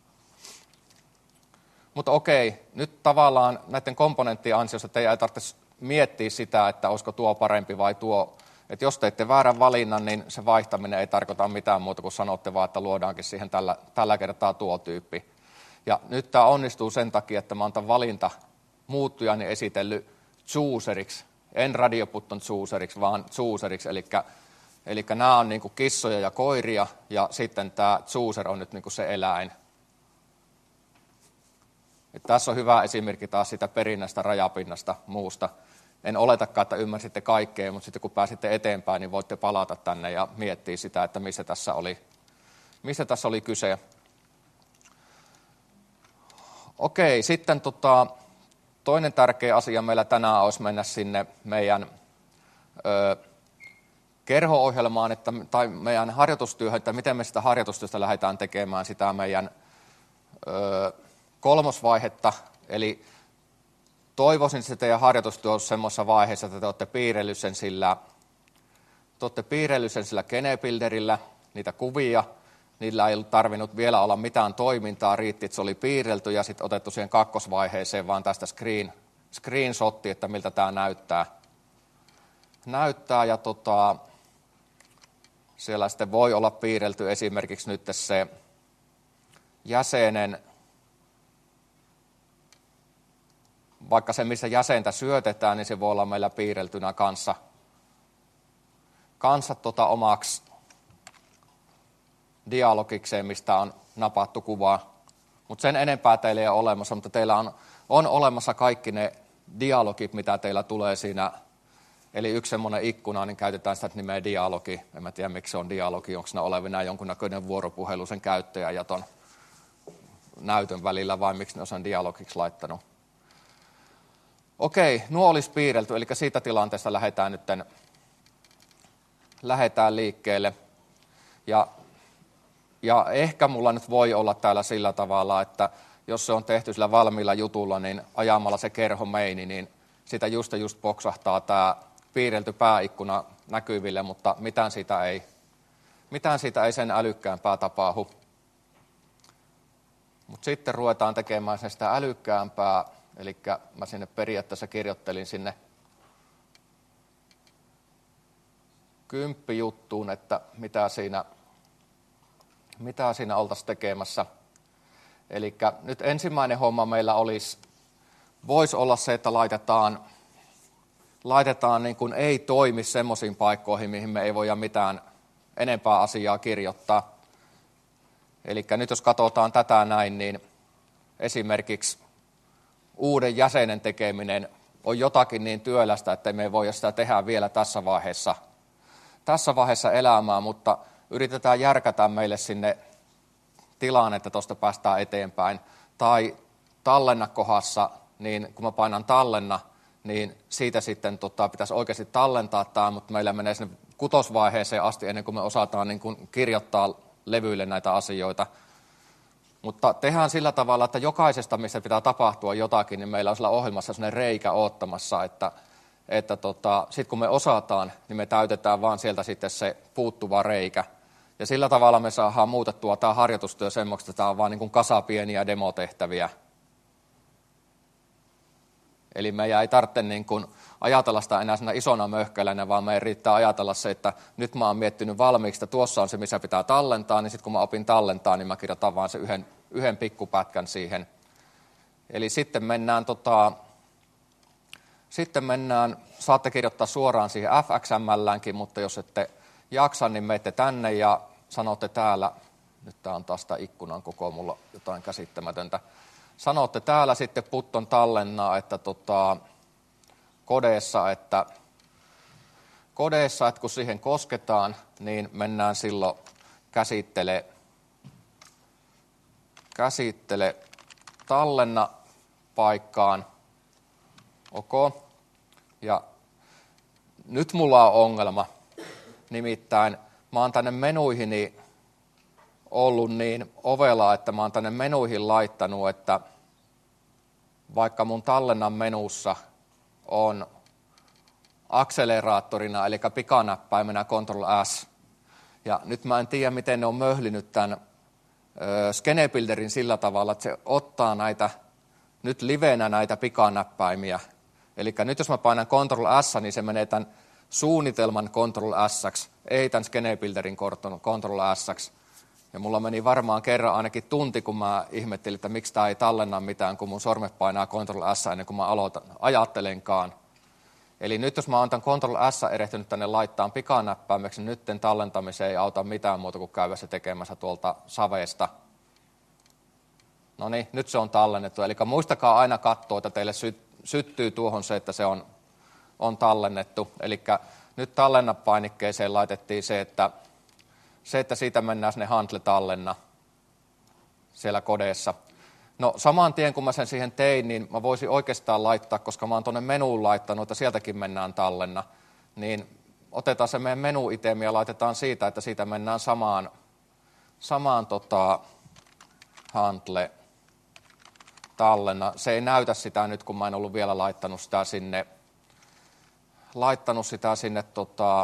Mutta okei, nyt tavallaan näiden komponenttien ansiosta teidän ei tarvitse miettiä sitä, että olisiko tuo parempi vai tuo. Että jos teette väärän valinnan, niin se vaihtaminen ei tarkoita mitään muuta kuin sanotte vaan, että luodaankin siihen tällä, tällä kertaa tuo tyyppi. Ja nyt tämä onnistuu sen takia, että mä oon tämän valinta muuttujani esitellyt chooseriksi. En radioputton chooseriksi, vaan chooseriksi, eli, eli nämä on niin kuin kissoja ja koiria, ja sitten tämä chooser on nyt niin kuin se eläin. Et tässä on hyvä esimerkki taas sitä perinnästä rajapinnasta muusta. En oletakaan, että ymmärsitte kaikkea, mutta sitten kun pääsitte eteenpäin, niin voitte palata tänne ja miettiä sitä, että missä tässä oli, missä tässä oli kyse. Okei, sitten tota, toinen tärkeä asia meillä tänään olisi mennä sinne meidän ö, kerho-ohjelmaan että, tai meidän harjoitustyöhön, että miten me sitä harjoitustyöstä lähdetään tekemään sitä meidän ö, kolmosvaihetta, eli toivoisin, että teidän harjoitustyö olisi semmoisessa vaiheessa, että te olette piirrellyt sen sillä, te olette piirrellyt sen sillä Genebuilderillä, niitä kuvia, niillä ei ollut tarvinnut vielä olla mitään toimintaa, riitti, että se oli piirrelty ja sitten otettu siihen kakkosvaiheeseen vaan tästä screen, screenshotti, että miltä tämä näyttää. Näyttää ja tota, siellä sitten voi olla piirrelty esimerkiksi nyt se jäsenen, vaikka se, missä jäsentä syötetään, niin se voi olla meillä piirreltynä kanssa, kanssa tota omaksi dialogikseen, mistä on napattu kuvaa. Mutta sen enempää teillä ei ole olemassa, mutta teillä on, on olemassa kaikki ne dialogit, mitä teillä tulee siinä. Eli yksi semmoinen ikkuna, niin käytetään sitä nimeä dialogi. En mä tiedä, miksi se on dialogi, onko siinä olevina jonkunnäköinen vuoropuhelu sen käyttäjän ja ton näytön välillä, vai miksi ne on sen dialogiksi laittanut. Okei, nuo olisi piirrelty, eli siitä tilanteesta lähdetään nyt lähdetään liikkeelle. Ja, ja ehkä mulla nyt voi olla täällä sillä tavalla, että jos se on tehty sillä valmiilla jutulla, niin ajamalla se kerho meini, niin sitä just ja just poksahtaa tämä piirrelty pääikkuna näkyville, mutta mitään siitä ei, mitään siitä ei sen älykkäämpää tapahdu. Mutta sitten ruvetaan tekemään sen sitä älykkäämpää. Eli mä sinne periaatteessa kirjoittelin sinne kymppijuttuun, että mitä siinä, mitä siinä oltaisiin tekemässä. Eli nyt ensimmäinen homma meillä olisi, voisi olla se, että laitetaan, laitetaan niin kuin ei toimi semmoisiin paikkoihin, mihin me ei voida mitään enempää asiaa kirjoittaa. Eli nyt jos katsotaan tätä näin, niin esimerkiksi uuden jäsenen tekeminen on jotakin niin työlästä, että me ei voida sitä tehdä vielä tässä vaiheessa, tässä vaiheessa elämää, mutta yritetään järkätä meille sinne tilaan, että tuosta päästään eteenpäin. Tai tallenna kohdassa, niin kun mä painan tallenna, niin siitä sitten tota, pitäisi oikeasti tallentaa tämä, mutta meillä menee sinne kutosvaiheeseen asti ennen kuin me osataan niin kuin kirjoittaa levyille näitä asioita. Mutta tehdään sillä tavalla, että jokaisesta, missä pitää tapahtua jotakin, niin meillä on sillä ohjelmassa sellainen reikä oottamassa, että, että tota, sitten kun me osataan, niin me täytetään vaan sieltä sitten se puuttuva reikä. Ja sillä tavalla me saadaan muutettua tämä harjoitustyö semmoista, että tämä on vaan niin kuin kasa pieniä demotehtäviä. Eli meidän ei tarvitse niin kuin ajatella sitä enää siinä isona möhkäilänä, vaan meidän riittää ajatella se, että nyt mä oon miettinyt valmiiksi, että tuossa on se, missä pitää tallentaa, niin sitten kun mä opin tallentaa, niin mä kirjoitan vaan se yhden, yhden pikkupätkän siihen. Eli sitten mennään, tota, sitten mennään, saatte kirjoittaa suoraan siihen F X M L:änkin, mutta jos ette jaksa, niin menette tänne ja sanotte täällä, nyt tää on taas tämä ikkunan koko, mulla jotain käsittämätöntä. Sanotte täällä sitten putton tallennaa, että tota, kodeessa, että kodeessa, että kun siihen kosketaan, niin mennään silloin käsittele, käsittele tallenna paikkaan. Ok. Ja nyt mulla on ongelma. Nimittäin mä oon tänne menuihini ollut niin ovela, että mä oon tänne menuihin laittanut, että vaikka mun tallennan menussa on akseleraattorina, eli pikanäppäimenä Control S. Ja nyt mä en tiedä, miten ne on möhlinyt tämän ö, Skenebuilderin sillä tavalla, että se ottaa näitä, nyt livenä näitä pikanäppäimiä. Eli nyt jos mä painan Control S, niin se menee tämän suunnitelman Control S, ei tämän Skenebuilderin Control S. Ja mulla meni varmaan kerran ainakin tunti, kun mä ihmettelin, että miksi tämä ei tallenna mitään, kun mun sormet painaa Control S ennen kuin mä aloitan, ajattelenkaan. Eli nyt jos mä oon tämän Control S erehtynyt tänne laittaa pikanäppäimeksi, niin nytten tallentamiseen ei auta mitään muuta kuin käydä se tekemässä tuolta saveesta. No niin, nyt se on tallennettu. Eli muistakaa aina katsoa, että teille sy- syttyy tuohon se, että se on, on tallennettu. Eli nyt tallennapainikkeeseen laitettiin se, että Se, että siitä mennään sinne handle-tallenna siellä kodeessa. No saman tien, kun mä sen siihen tein, niin mä voisin oikeastaan laittaa, koska mä oon tuonne menuun laittanut, että sieltäkin mennään tallenna. Niin otetaan se meidän menu-itemi ja laitetaan siitä, että siitä mennään samaan, samaan tota, handle-tallenna. Se ei näytä sitä nyt, kun mä en ollut vielä laittanut sitä sinne, laittanut sitä sinne tota,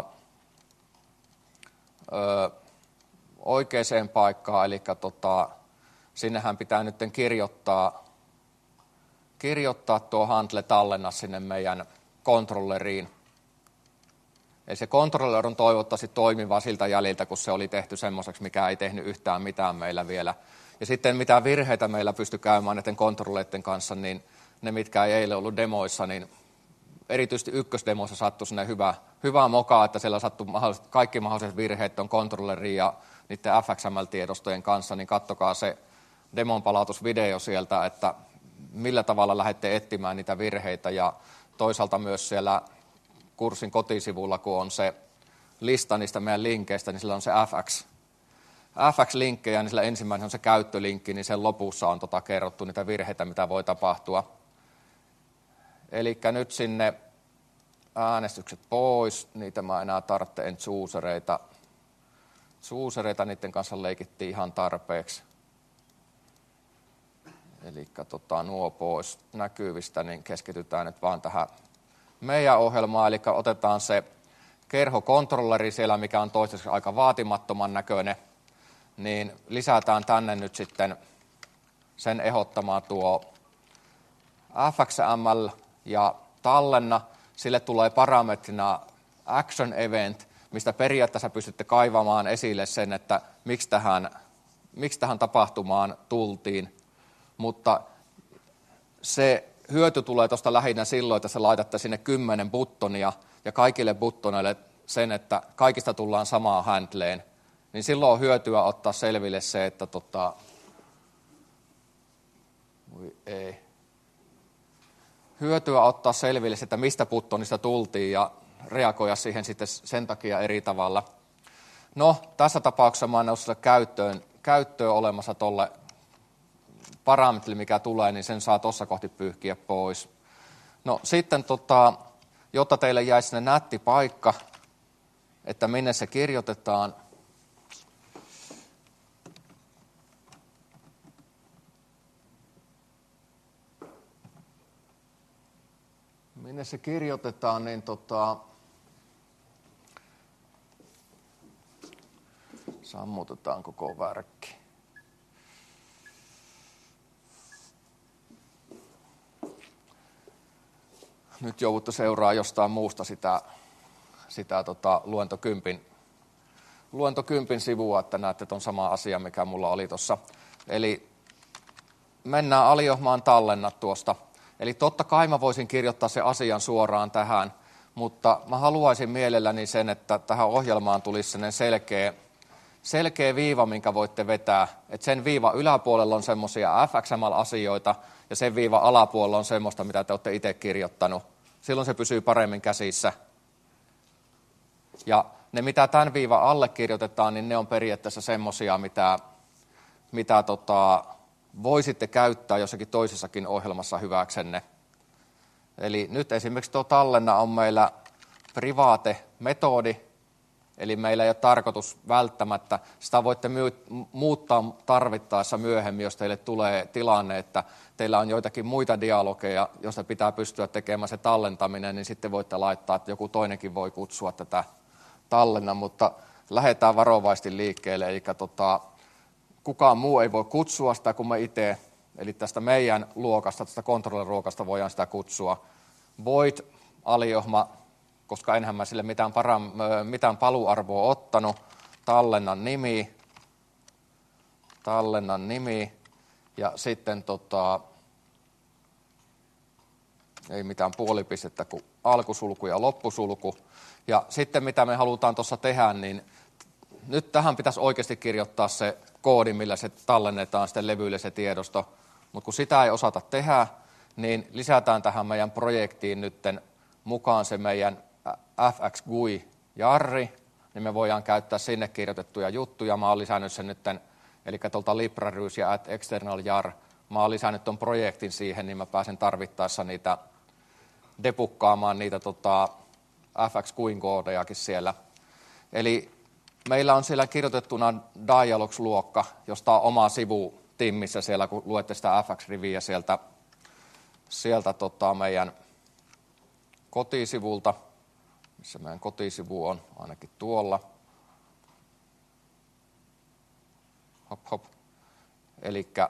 öö, oikeaan paikkaan, eli tota, sinnehän pitää nyt kirjoittaa, kirjoittaa tuo handle tallenna sinne meidän kontrolleriin. Eli se controller on toivottavasti toimiva siltä jäljiltä, kun se oli tehty semmoiseksi, mikä ei tehnyt yhtään mitään meillä vielä. Ja sitten mitä virheitä meillä pystyi käymään näiden kontrolleiden kanssa, niin ne, mitkä ei eilen ollut demoissa, niin erityisesti ykkösdemoissa sattui sinne hyvä, hyvä moka, että siellä sattui kaikki mahdolliset virheet tuon kontrolleriin ja niiden F X M L-tiedostojen kanssa, niin kattokaa se demon palautusvideo sieltä, että millä tavalla lähdette etsimään niitä virheitä ja toisaalta myös siellä kurssin kotisivulla, kun on se lista niistä meidän linkkeistä, niin sillä on se F X. F X-linkkejä, niin sillä ensimmäinen on se käyttölinkki, niin sen lopussa on tota kerrottu niitä virheitä, mitä voi tapahtua. Eli nyt sinne äänestykset pois, niitä mä enää tarvitse, en choosereita. Choosereita, niiden kanssa leikittiin ihan tarpeeksi. Eli tota, nuo pois näkyvistä, niin keskitytään nyt vaan tähän meidän ohjelmaan. Eli otetaan se kerhokontrolleri siellä, mikä on toistaiseksi aika vaatimattoman näköinen, niin lisätään tänne nyt sitten sen ehdottamaan tuo F X M L ja tallenna. Sille tulee parametrina action event, mistä periaatteessa pystytte kaivamaan esille sen, että miksi tähän, miksi tähän tapahtumaan tultiin. Mutta se hyöty tulee tuosta lähinnä silloin, että sä laitatte sinne kymmenen buttonia ja kaikille buttoneille sen, että kaikista tullaan samaan handleen. Niin silloin on hyötyä ottaa selville se, että tota, voi ei. Hyötyä ottaa selville se, että mistä buttonista tultiin ja reagoida siihen sitten sen takia eri tavalla. No, tässä tapauksessa mä oon noussut käyttöön, käyttöön olemassa tuolle parametrille, mikä tulee, niin sen saa tuossa kohti pyyhkiä pois. No sitten, tota, jotta teille jäisi sinne nätti paikka, että minne se kirjoitetaan, minne se kirjoitetaan, niin tota, sammutetaan koko värkki. nyt jouduttu seuraa jostain muusta sitä, sitä tota, luentokympin, luentokympin sivua, että näette tuon sama asia, mikä mulla oli tuossa. Eli mennään aliohmaan tallennat tuosta. Eli totta kai mä voisin kirjoittaa sen asian suoraan tähän, mutta mä haluaisin mielelläni sen, että tähän ohjelmaan tulisi sellainen selkeä, selkeä viiva, minkä voitte vetää. Että sen viiva yläpuolella on semmoisia F X M L-asioita ja sen viiva alapuolella on semmoista, mitä te olette itse kirjoittanut. Silloin se pysyy paremmin käsissä. Ja ne, mitä tämän viivan alle kirjoitetaan, niin ne on periaatteessa semmoisia, mitä, mitä tota, voisitte käyttää jossakin toisessakin ohjelmassa hyväksenne. Eli nyt esimerkiksi tuo tallenna on meillä private-metodi, eli meillä ei ole tarkoitus välttämättä, sitä voitte muuttaa tarvittaessa myöhemmin, jos teille tulee tilanne, että teillä on joitakin muita dialogeja, joista pitää pystyä tekemään se tallentaminen, niin sitten voitte laittaa, että joku toinenkin voi kutsua tätä tallenna, mutta lähdetään varovaisesti liikkeelle, eli tota, kukaan muu ei voi kutsua sitä kuin me itse, eli tästä meidän luokasta, tästä controller-luokasta voidaan sitä kutsua. Void, aliohma, koska enhän mä sille mitään, param, mitään paluarvoa ottanut, tallennan nimi, tallennan nimi, ja sitten tota, ei mitään puolipistettä kuin alkusulku ja loppusulku. Ja sitten mitä me halutaan tuossa tehdä, niin nyt tähän pitäisi oikeasti kirjoittaa se koodi, millä se tallennetaan sitten levyille se tiedosto. Mutta kun sitä ei osata tehdä, niin lisätään tähän meidän projektiin nytten mukaan se meidän F X G U I-jarri, niin me voidaan käyttää sinne kirjoitettuja juttuja. Mä oon lisännyt sen nytten, eli tuolta librarys ja at external jar. Mä oon lisännyt ton projektin siihen, niin mä pääsen tarvittaessa niitä debukkaamaan niitä tota, F X G U I koodejakin siellä. Eli meillä on siellä kirjoitettuna Dialogs-luokka, josta on oma sivu timmissä siellä, kun luette sitä F X-riviä sieltä, sieltä tota meidän kotisivulta, missä meidän kotisivu on, ainakin tuolla. Hop, hop. Elikkä,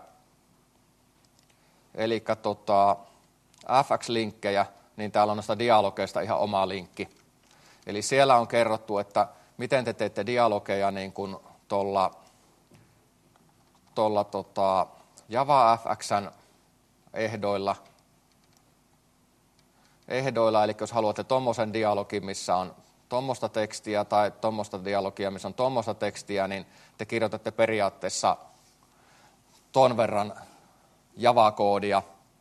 elikkä tota, F X-linkkejä, niin täällä on noista dialogeista ihan oma linkki. Eli siellä on kerrottu, että miten te teette dialogeja niin kuin tuolla, tuolla tota Java F X:n ehdoilla. ehdoilla. Eli jos haluatte tuommoisen dialogin, missä on tuommoista tekstiä tai tuommoista dialogia, missä on tuommoista tekstiä, niin te kirjoitatte periaatteessa ton verran Java-koodia.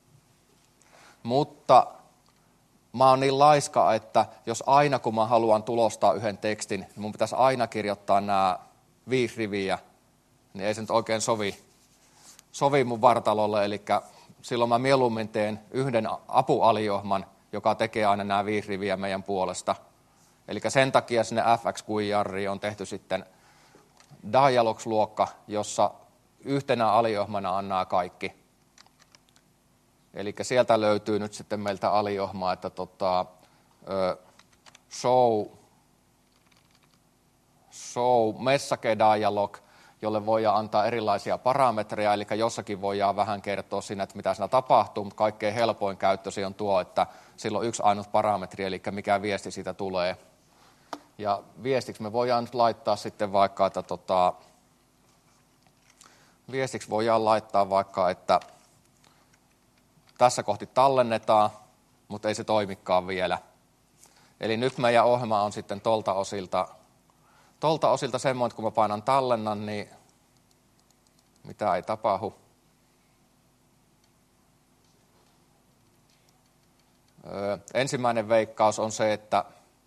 Mutta mä oon niin laiska, että jos aina kun mä haluan tulostaa yhden tekstin, niin mun pitäisi aina kirjoittaa nämä viisi riviä, niin ei se nyt oikein sovi, sovi mun vartalolle. Eli silloin mä mieluummin teen yhden apualiohman, joka tekee aina nämä viisi riviä meidän puolesta. Eli sen takia sinne F X G U I-jarriin on tehty sitten Dialogs-luokka, jossa yhtenä aliohmana on nämä kaikki. Eli sieltä löytyy nyt sitten meiltä aliohmaa, että tota, show, show message dialog, jolle voidaan antaa erilaisia parametreja, eli jossakin voidaan vähän kertoa siinä, että mitä siinä tapahtuu, mutta kaikkein helpoin käyttösi on tuo, että sillä on yksi ainut parametri, eli mikä viesti siitä tulee. Ja viestiksi me voidaan nyt laittaa sitten vaikka, että tota, viestiksi voidaan laittaa vaikka, että tässä kohti tallennetaan, mutta ei se toimikaan vielä. Eli nyt meidän ohjelma on sitten tolta osilta, tolta osilta semmoinen, että kun mä painan tallennan, niin mitä ei tapahdu. Öö, ensimmäinen veikkaus on se, että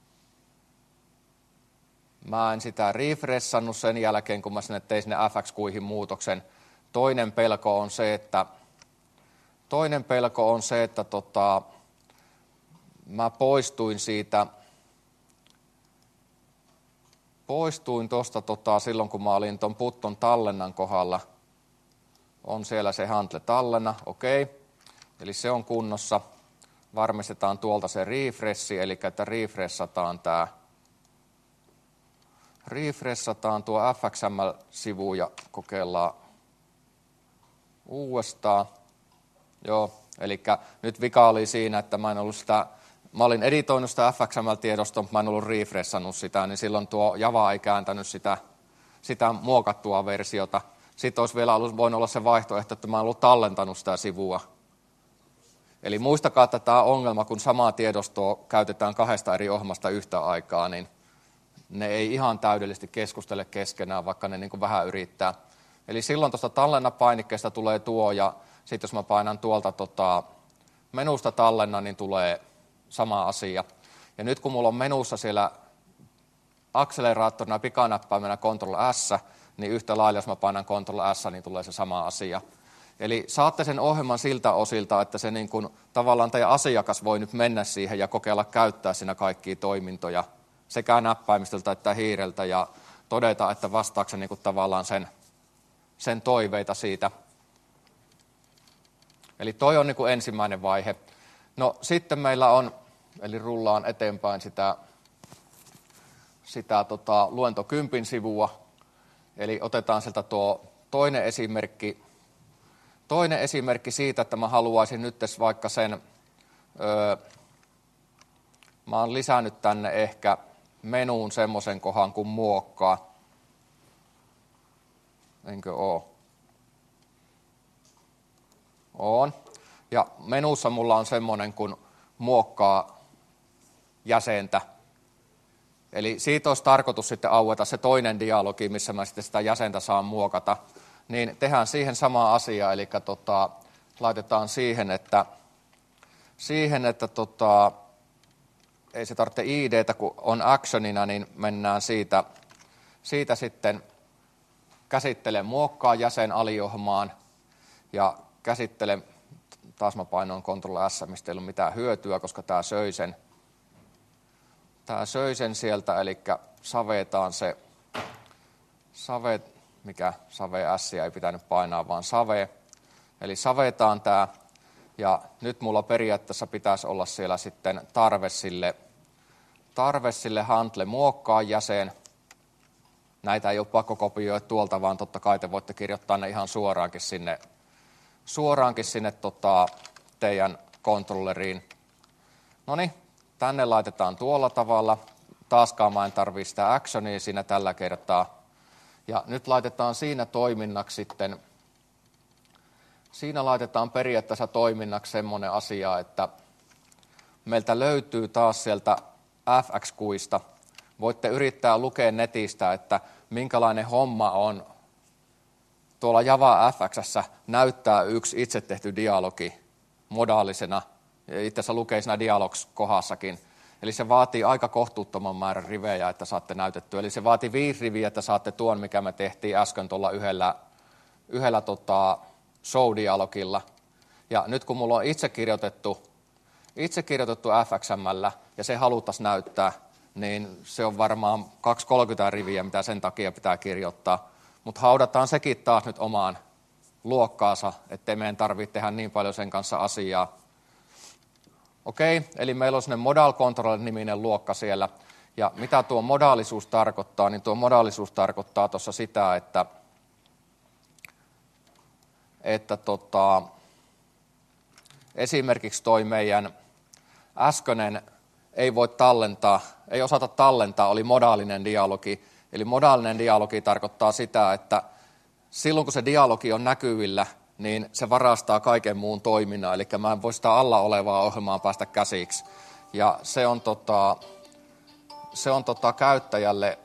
mä en sitä refreshannut sen jälkeen, kun mä sinne tein sinne F X G U Ihin muutoksen. Toinen pelko on se, että Toinen pelko on se, että tota, mä poistuin siitä, poistuin tuosta tota, silloin, kun mä olin tuon putton tallennan kohdalla. On siellä se handle tallenna, okei. Okay. Eli se on kunnossa. Varmistetaan tuolta se refreshi, eli että refreshataan tää. Refreshataan tuo F X M L-sivu ja kokeillaan uudestaan. Joo, eli nyt vika oli siinä, että mä en ollut sitä mä olin editoinut sitä F X M L-tiedostoa, mutta mä en ollut refreshannut sitä, niin silloin tuo Java ei kääntänyt sitä, sitä muokattua versiota. Sitten olisi vielä ollut, voinut olla se vaihtoehto, että mä en ollut tallentanut sitä sivua. Eli muistakaa, että tämä ongelma, kun samaa tiedostoa käytetään kahdesta eri ohjelmasta yhtä aikaa, niin ne ei ihan täydellisesti keskustele keskenään, vaikka ne niin kuin vähän yrittää. Eli silloin tuosta tallennapainikkeesta tulee tuo, ja sitten jos mä painan tuolta tota, menusta tallenna, niin tulee sama asia. Ja nyt kun mulla on menussa siellä akseleraattorina ja pikanäppäimenä Control S, niin yhtä lailla, jos mä painan Control S, niin tulee se sama asia. Eli saatte sen ohjelman siltä osilta, että se niin kuin, tavallaan teidän asiakas voi nyt mennä siihen ja kokeilla käyttää siinä kaikkia toimintoja, sekä näppäimistöltä että hiireltä, ja todeta, että vastaako se niin kuin, tavallaan sen, sen toiveita siitä. Eli toi on niin kuin ensimmäinen vaihe. No sitten meillä on, eli rullaan eteenpäin sitä, sitä tota, luento kympin sivua, eli otetaan sieltä tuo toinen esimerkki, toinen esimerkki siitä, että mä haluaisin nyt vaikka sen, öö, mä oon lisännyt tänne ehkä menuun semmoisen kohan kuin muokkaa. Enkö oo? On. Ja menussa mulla on semmoinen kuin muokkaa jäsentä. Eli siitä olisi tarkoitus sitten aueta se toinen dialogi, missä mä sitten sitä jäsentä saan muokata. Niin tehdään siihen sama asia, eli tota, laitetaan siihen, että, siihen, että tota, ei se tarvitse I D:tä, kun on actionina, niin mennään siitä, siitä sitten käsittelen muokkaa jäsen aliohjelmaan ja käsittelen, taas mä painoin Control S, mistä ei ollut mitään hyötyä, koska tämä söi sen, tämä söi sen sieltä, eli savetaan se, save, mikä save S ei pitänyt painaa, vaan save, eli savetaan tämä, ja nyt mulla periaatteessa pitäisi olla siellä sitten tarve sille, tarve sille handle muokkaa jäsen. Näitä ei ole pakko kopioida tuolta, vaan totta kai te voitte kirjoittaa ne ihan suoraankin sinne, suoraankin sinne tota, teidän kontrolleriin. No niin, tänne laitetaan tuolla tavalla. Taaskaan mä en tarvitse sitä actionia siinä tällä kertaa. Ja nyt laitetaan siinä toiminnaksi sitten, siinä laitetaan periaatteessa toiminnaksi semmoinen asia, että meiltä löytyy taas sieltä F X Qista. Voitte yrittää lukea netistä, että minkälainen homma on. Tuolla Java F X:ssä näyttää yksi itse tehty dialogi modaalisena, ja itse asiassa lukee siinä dialogs-kohdassakin. Eli se vaatii aika kohtuuttoman määrän rivejä, että saatte näytettyä. Eli se vaatii viisi riviä, että saatte tuon, mikä me tehtiin äsken tuolla yhdellä, yhdellä tota show-dialogilla. Ja nyt kun mulla on itse kirjoitettu, itse kirjoitettu F X M L, ja se haluttaisiin näyttää, niin se on varmaan kaksi kolmekymmentä riviä, mitä sen takia pitää kirjoittaa. Mutta haudataan sekin taas nyt omaan luokkaansa, ettei meidän tarvitse tehdä niin paljon sen kanssa asiaa. Okei, eli meillä on sellainen modal controller-niminen luokka siellä. Ja mitä tuo modaalisuus tarkoittaa, niin tuo modaalisuus tarkoittaa tuossa sitä, että, että tota, esimerkiksi toi meidän äskeinen ei voi tallentaa, ei osata tallentaa, oli modaalinen dialogi. Eli modaalinen dialogi tarkoittaa sitä, että silloin kun se dialogi on näkyvillä, niin se varastaa kaiken muun toiminnan. Eli mä en voi sitä alla olevaa ohjelmaa päästä käsiksi. Ja se on, tota, se on tota käyttäjälle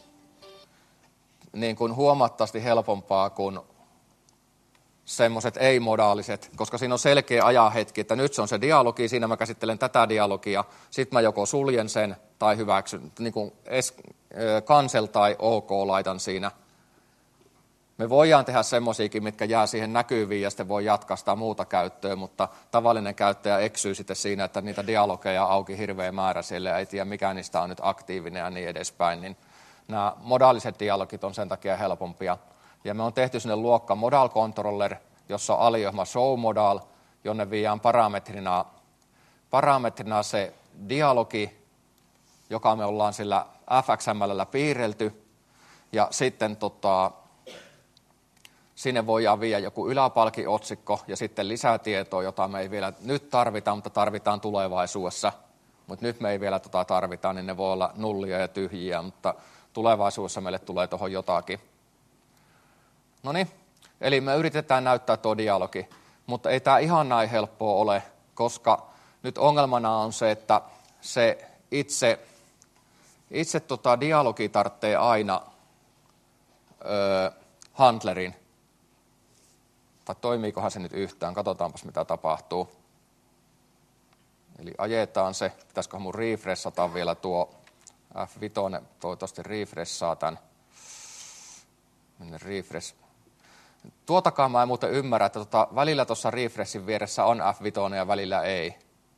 niin kuin huomattavasti helpompaa kuin semmoiset ei-modaaliset, koska siinä on selkeä ajanhetki, että nyt se on se dialogi, siinä mä käsittelen tätä dialogia, sitten mä joko suljen sen tai hyväksyn, niin kuin cancel tai OK laitan siinä. Me voidaan tehdä semmoisiakin, mitkä jää siihen näkyviin ja sitten voi jatkaa sitä muuta käyttöä, mutta tavallinen käyttäjä eksyy sitten siinä, että niitä dialogeja auki hirveä määrä siellä, ei tiedä mikä niistä on nyt aktiivinen ja niin edespäin, niin nämä modaaliset dialogit on sen takia helpompia. Ja me on tehty sinne luokka modal controller, jossa on aliohjelma show modal, jonne viedään parametrina, parametrina se dialogi, joka me ollaan sillä F X M L:llä piirrelty. Ja sitten tota, sinne voidaan viedä joku yläpalkiotsikko ja sitten lisätietoa, jota me ei vielä nyt tarvita, mutta tarvitaan tulevaisuudessa. mutta nyt me ei vielä tota tarvita, niin ne voi olla nullia ja tyhjiä, mutta tulevaisuudessa meille tulee tuohon jotakin. No niin, eli me yritetään näyttää tuo dialogi, mutta ei tämä ihan näin helppoa ole, koska nyt ongelmana on se, että se itse, itse tota dialogi tarvitsee aina öö, handlerin. Tai toimiikohan se nyt yhtään, katsotaanpas mitä tapahtuu. Eli ajetaan se, pitäisikö mun refreshata vielä tuo F viisi, toivottavasti refreshaa tämän. Minne refresh. Tuotakaan mä en muuten ymmärrä, että tota, välillä tuossa refreshin vieressä on F viisi ja välillä ei.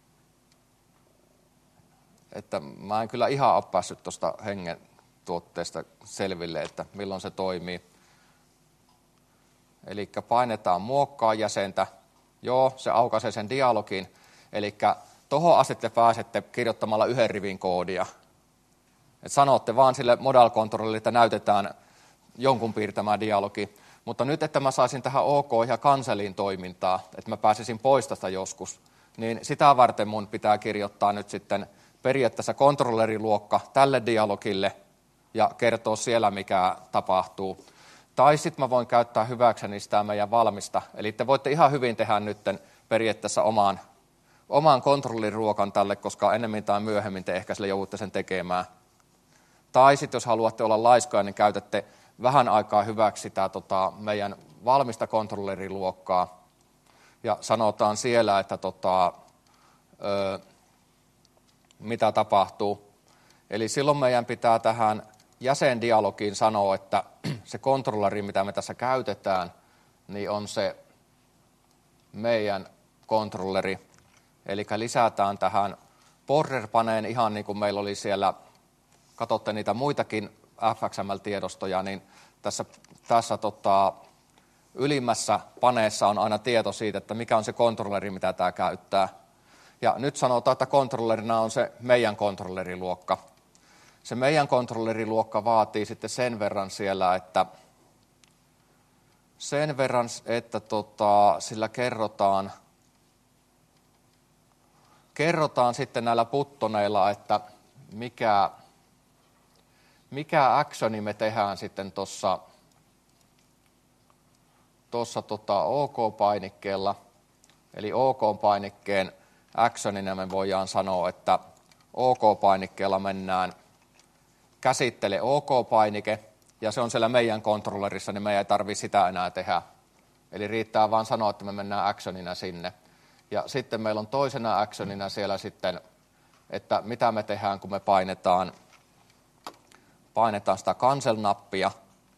Että mä en kyllä ihan ole päässyt tuosta hengen tuotteesta selville, että milloin se toimii. Eli painetaan muokkaa jäsentä. Joo, se aukaisee sen dialogin. Eli tuohon asti te pääsette kirjoittamalla yhden rivin koodia. Et sanotte vaan sille modal controllerille, että näytetään jonkun piirtämään dialogi. Mutta nyt, että mä saisin tähän OK ja canceliin toimintaa, että mä pääsisin pois tästä joskus, niin sitä varten mun pitää kirjoittaa nyt sitten periaatteessa kontrolleriluokka tälle dialogille ja kertoa siellä, mikä tapahtuu. Tai sitten mä voin käyttää hyväkseni sitä meidän valmista. Eli te voitte ihan hyvin tehdä nyt periaatteessa omaan, omaan kontrolleriruokan tälle, koska ennemmin tai myöhemmin te ehkä sille joudutte sen tekemään. Tai sitten jos haluatte olla laiskoja, niin käytätte vähän aikaa hyväksi sitä tota, meidän valmista kontrolleriluokkaa. Ja sanotaan siellä, että tota, ö, mitä tapahtuu. Eli silloin meidän pitää tähän jäsendialogiin sanoa, että se kontrolleri, mitä me tässä käytetään, niin on se meidän kontrolleri. Eli lisätään tähän border-paneen ihan niin kuin meillä oli siellä, katsotte niitä muitakin F X M L-tiedostoja, niin tässä, tässä tota, ylimmässä paneessa on aina tieto siitä, että mikä on se kontrolleri, mitä tämä käyttää. Ja nyt sanotaan, että kontrollerina on se meidän kontrolleriluokka. Se meidän kontrolleriluokka vaatii sitten sen verran siellä, että, sen verran, että tota, sillä kerrotaan, kerrotaan sitten näillä buttoneilla, että mikä, mikä actioni me tehdään sitten tuossa tuossa tota OK-painikkeella. Eli OK-painikkeen actionina me voidaan sanoa, että OK-painikkeella mennään käsittele OK-painike, ja se on siellä meidän kontrollerissa, niin me ei tarvitse sitä enää tehdä. Eli riittää vaan sanoa, että me mennään actionina sinne. Ja sitten meillä on toisena actionina siellä sitten, että mitä me tehdään, kun me painetaan, painetaan sitä cancel-nappia.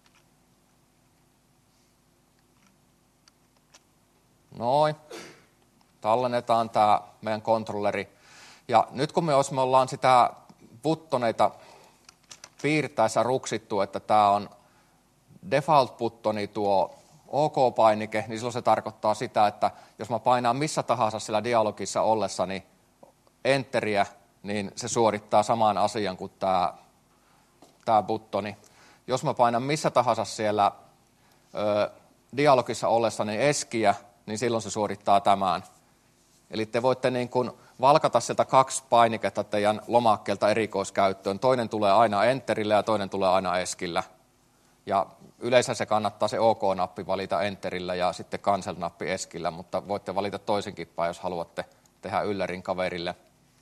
Noin. Tallennetaan tämä meidän kontrolleri. Ja nyt kun me, jos me ollaan sitä buttoneita piirtäessä ruksittu, että tämä on default-buttoni tuo OK-painike, niin silloin se tarkoittaa sitä, että jos mä painaan missä tahansa sillä dialogissa ollessani enteriä, niin se suorittaa saman asian kuin tämä, tämä buttoni. Jos mä painan missä tahansa siellä ö, dialogissa ollessani eskiä, niin silloin se suorittaa tämän. Eli te voitte niin kuin valkata sieltä kaksi painiketta teidän lomakkeelta erikoiskäyttöön. Toinen tulee aina enterillä ja toinen tulee aina eskillä. Ja yleensä se kannattaa se OK-nappi valita enterillä ja sitten cancel-nappi eskillä, mutta voitte valita toisenkin päin, jos haluatte tehdä yllärin kaverille.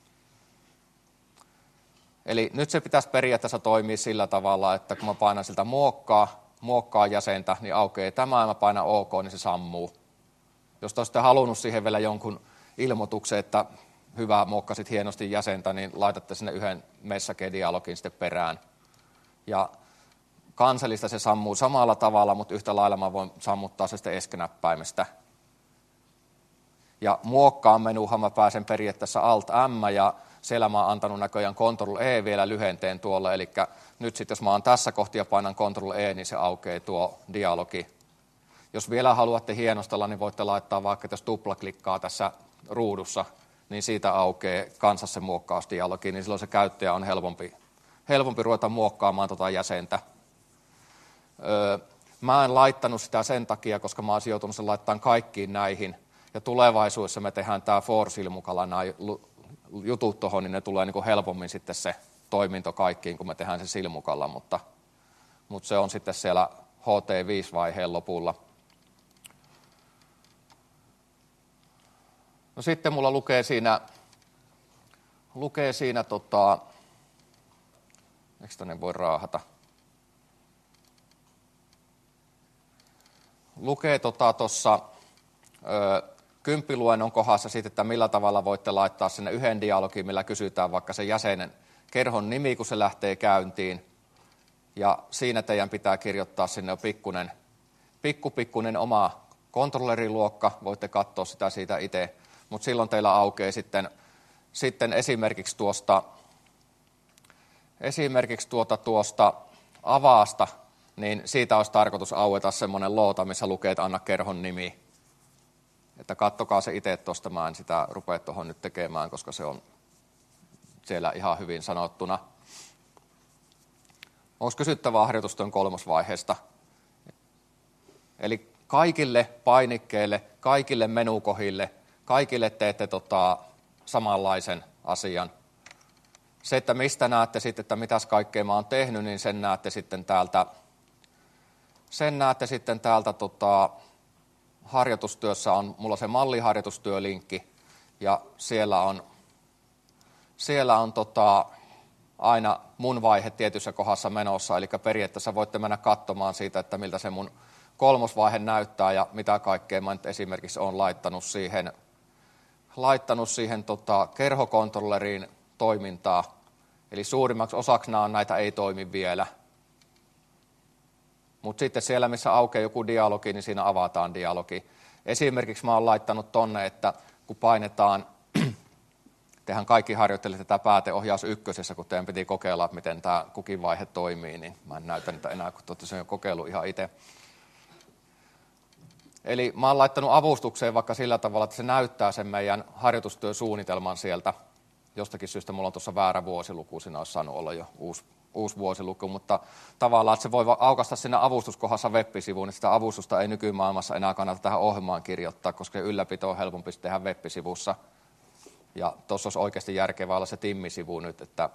Eli nyt se pitäisi periaatteessa toimia sillä tavalla, että kun mä painan siltä muokkaa, muokkaa jäsentä, niin aukeaa tämä ja mä painan OK, niin se sammuu. Jos te olisitte halunnut siihen vielä jonkun ilmoituksen, että hyvä, muokkasit hienosti jäsentä, niin laitatte sinne yhden message-dialogin sitten perään. Ja kanselista se sammuu samalla tavalla, mutta yhtä lailla mä voin sammuttaa se sitten eskenäppäimestä. Ja muokkaan menuhan mä pääsen periaatteessa Alt-M, ja siellä mä oon antanut näköjään Ctrl-E vielä lyhenteen tuolle, eli nyt sitten jos mä oon tässä kohti ja painan Ctrl-E, niin se aukeaa tuo dialogi. Jos vielä haluatte hienostella, niin voitte laittaa vaikka, jos tuplaklikkaa tässä ruudussa, niin siitä aukeaa kanssa se muokkausdialogi, niin silloin se käyttäjä on helpompi, helpompi ruveta muokkaamaan tuota jäsentä. Öö, mä en laittanut sitä sen takia, koska mä olisin joutunut sen laittamaan kaikkiin näihin, ja tulevaisuudessa me tehdään tämä for-silmukalla jutut tuohon, niin ne tulee niin kuin helpommin sitten se toiminto kaikkiin, kun me tehdään se silmukalla, mutta, mutta se on sitten siellä H T viisi-vaiheen lopulla. No sitten mulla lukee siinä, lukee siinä tota, eikö tonne voi raahata? Lukee tuossa tota, kymppiluennon kohdassa sitten, että millä tavalla voitte laittaa sinne yhden dialogin, millä kysytään vaikka sen jäsenen kerhon nimi, kun se lähtee käyntiin. Ja siinä teidän pitää kirjoittaa sinne pikkunen, pikkupikkunen oma kontrolleriluokka, voitte katsoa sitä siitä itse, mutta silloin teillä aukeaa sitten, sitten esimerkiksi tuosta, esimerkiksi tuota, tuosta avaasta, niin siitä olisi tarkoitus aueta semmoinen loota, missä lukee, että anna kerhon nimi. Että kattokaa se itse tuosta, mä en sitä rupea tuohon nyt tekemään, koska se on siellä ihan hyvin sanottuna. Onko kysyttävää harjoitustyön kolmosvaiheesta? Eli kaikille painikkeille, kaikille menukohille, kaikille teette tota samanlaisen asian. Se, että mistä näette sitten, että mitäs kaikkea mä oon tehnyt, niin sen näette sitten täältä, sen näette sitten täältä tota, harjoitustyössä on, mulla se malliharjoitustyölinkki, ja siellä on, siellä on tota, aina mun vaihe tietyssä kohdassa menossa, eli periaatteessa voitte mennä katsomaan siitä, että miltä se mun kolmosvaihe näyttää, ja mitä kaikkea mä nyt esimerkiksi olen laittanut siihen, laittanut siihen tota, kerhokontrolleriin toimintaa, eli suurimmaksi osaksi nämä näitä ei toimi vielä. Mutta sitten siellä, missä aukeaa joku dialogi, niin siinä avataan dialogi. Esimerkiksi mä oon laittanut tonne, että kun painetaan, tehän kaikki harjoittelitte tätä pääteohjaus ykkösessä, kun teidän piti kokeilla, miten tämä kukin vaihe toimii, niin mä en näytä niitä enää, kun olette sen jo kokeillut ihan itse. Eli mä oon laittanut avustukseen vaikka sillä tavalla, että se näyttää sen meidän harjoitustyösuunnitelman sieltä. Jostakin syystä mulla on tuossa väärä vuosiluku, siinä olisi saanut olla jo uusi, uusi vuosiluku, mutta tavallaan, että se voi aukaista siinä avustuskohdassa web-sivuun, niin sitä avustusta ei nykymaailmassa enää kannata tähän ohjelmaan kirjoittaa, koska ylläpito on helpompi tehdä web-sivussa. Ja tuossa olisi oikeasti järkevää olla se Timmi-sivu nyt, että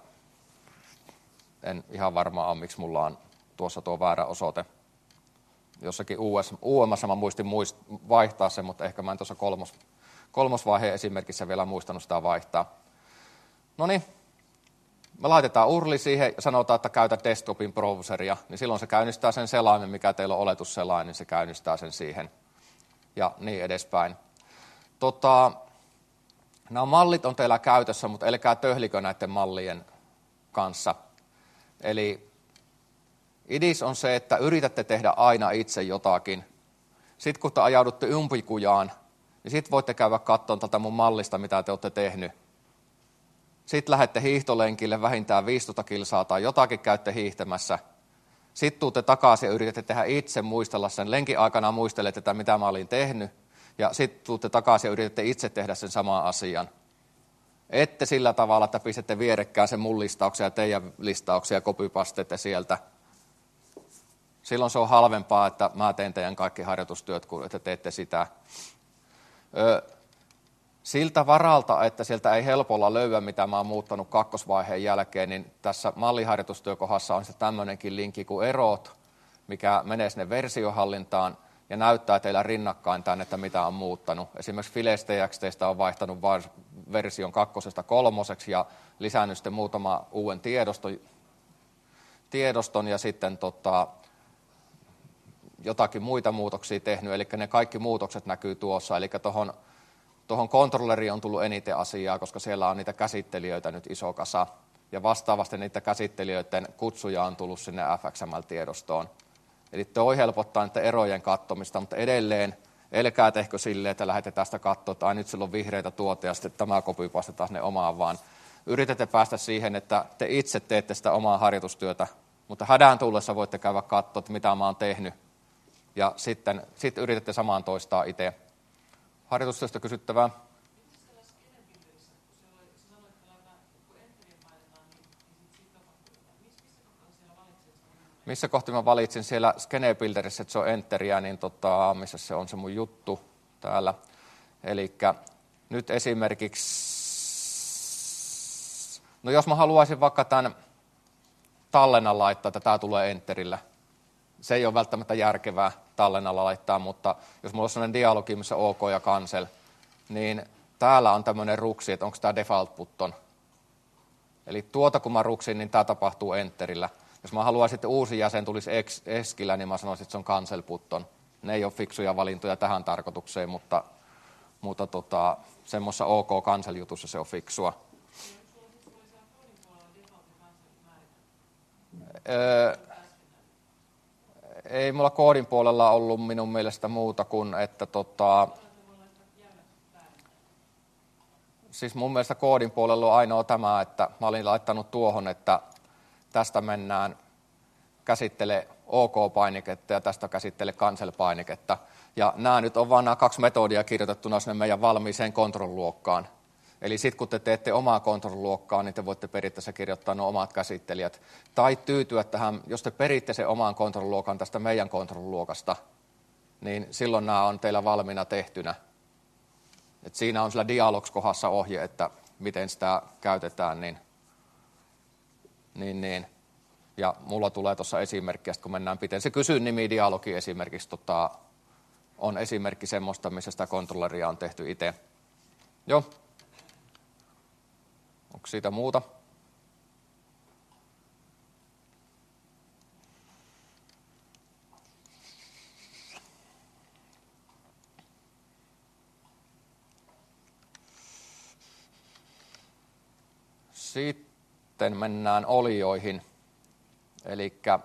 en ihan varma ole, miksi mulla on tuossa tuo väärä osoite. Jossakin uudemmassa mä muistin muist, vaihtaa sen, mutta ehkä mä en tuossa kolmos, kolmosvaiheen esimerkissä vielä muistanut sitä vaihtaa. No niin, me laitetaan U R L siihen ja sanotaan, että käytä desktopin browseria, niin silloin se käynnistää sen selaimen, mikä teillä on oletusselain, niin se käynnistää sen siihen ja niin edespäin. Tota, nämä mallit on teillä käytössä, mutta älkää töhlikö näiden mallien kanssa. Eli idis on se, että yritätte tehdä aina itse jotakin. Sitten kun te ajaudutte umpikujaan, niin sitten voitte käydä katsomaan tätä mun mallista, mitä te olette tehnyt. Sitten lähdette hiihtolenkille vähintään viisitoista kilsaa tai jotakin käytte hiihtämässä. Sitten tuutte takaisin ja yritätte tehdä itse, muistella sen. Lenkin aikana muistelette, että mitä mä olin tehnyt. Ja sitten tuutte takaisin ja yritätte itse tehdä sen saman asian. Ette sillä tavalla, että pistätte vierekkään sen mun listauksia ja teidän listauksia ja copypastette sieltä. Silloin se on halvempaa, että mä teen teidän kaikki harjoitustyöt, kun että teette sitä. Ö, siltä varalta, että sieltä ei helpolla löyä, mitä mä oon muuttanut kakkosvaiheen jälkeen, niin tässä malliharjoitustyökohdassa on se tämmöinenkin linkki kuin erot, mikä menee sinne versiohallintaan ja näyttää teillä rinnakkain tämän, että mitä on muuttanut. Esimerkiksi Files.txtstä on vaihtanut version kakkosesta kolmoseksi ja lisännyt sitten muutama uuden tiedoston, tiedoston ja sitten tota, jotakin muita muutoksia tehnyt, eli ne kaikki muutokset näkyy tuossa, eli tuohon tuohon kontrolleriin on tullut eniten asiaa, koska siellä on niitä käsittelijöitä nyt iso kasa, ja vastaavasti niitä käsittelijöiden kutsuja on tullut sinne F X M L-tiedostoon. Eli toi helpottaa niiden erojen katsomista, mutta edelleen älkää tehkö silleen, että lähdette tästä katsoa, että ai nyt sillä on vihreitä tuote ja sitten tämä copypastetaan ne omaan, vaan yritätte päästä siihen, että te itse teette sitä omaa harjoitustyötä, mutta hädään tullessa voitte käydä katsoa, että mitä mä oon tehnyt, ja sitten, sitten yritätte samaan toistaa itse. Harjoitustyöstä kysyttävää. Missä kohti mä valitsin siellä Skenebuilderissä, että se on enteriä, niin tota, missä se on se mun juttu täällä. Eli nyt esimerkiksi No jos mä haluaisin vaikka tämän tallennan laittaa, että tämä tulee enterillä. Se ei ole välttämättä järkevää tallennalla laittaa, mutta jos mulla on sellainen dialogi, missä OK ja cancel, niin täällä on tämmöinen ruksi, että onko tämä default button. Eli tuota kun mä ruksin, niin tämä tapahtuu enterillä. Jos mä haluaisin, että uusi jäsen tulisi eskillä, niin mä sanoisin, että se on cancel button. Ne ei ole fiksuja valintoja tähän tarkoitukseen, mutta, mutta tota, semmoisessa OK cancel-jutussa se on fiksua. Öö, ei mulla koodin puolella ollut minun mielestä muuta kuin, että tota, siis mun mielestä koodin puolella on ainoa tämä, että mä olin laittanut tuohon, että tästä mennään käsittele OK-painiketta ja tästä käsittele cancel-painiketta. Ja nämä nyt on vaan nämä kaksi metodia kirjoitettuna sinne meidän valmiiseen control-luokkaan. Eli sitten kun te teette omaa control-luokkaa, niin te voitte periaatteessa kirjoittaa nuo omat käsittelijät. Tai tyytyä tähän, jos te peritte sen oman control-luokan tästä meidän control-luokasta, niin silloin nämä on teillä valmiina tehtynä. Et siinä on sillä dialogs-kohdassa ohje, että miten sitä käytetään. Niin, niin, niin. Ja mulla tulee tuossa esimerkki, kun mennään piteen. Se kysy nimi dialogi esimerkiksi tota, on esimerkki semmoista, missä sitä kontrolleria on tehty itse. Joo. Onko siitä muuta? Sitten mennään olioihin. Elikkä,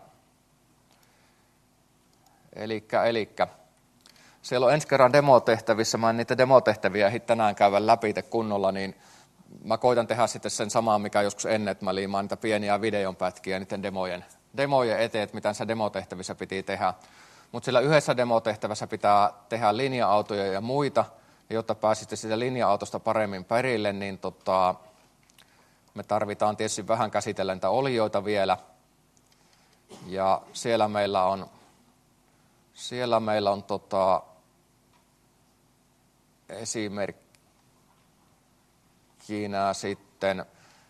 elikkä, elikkä. Siellä on ensi kerran demotehtävissä, mä en niitä demotehtäviä ehdi tänään käydä läpi kunnolla, niin mä koitan tehdä sitten sen samaan, mikä joskus ennen, että mä liimaan niitä pieniä videonpätkiä niiden demojen, demojen eteen, että mitä se demotehtävissä piti tehdä. Mutta sillä yhdessä demotehtävässä pitää tehdä linja-autoja ja muita, ja jotta pääsitte siitä linja-autosta paremmin perille, niin tota, me tarvitaan tietysti vähän käsitellä niitä olioita vielä. Ja siellä meillä on, siellä meillä on tota, esimerkkinä sitten,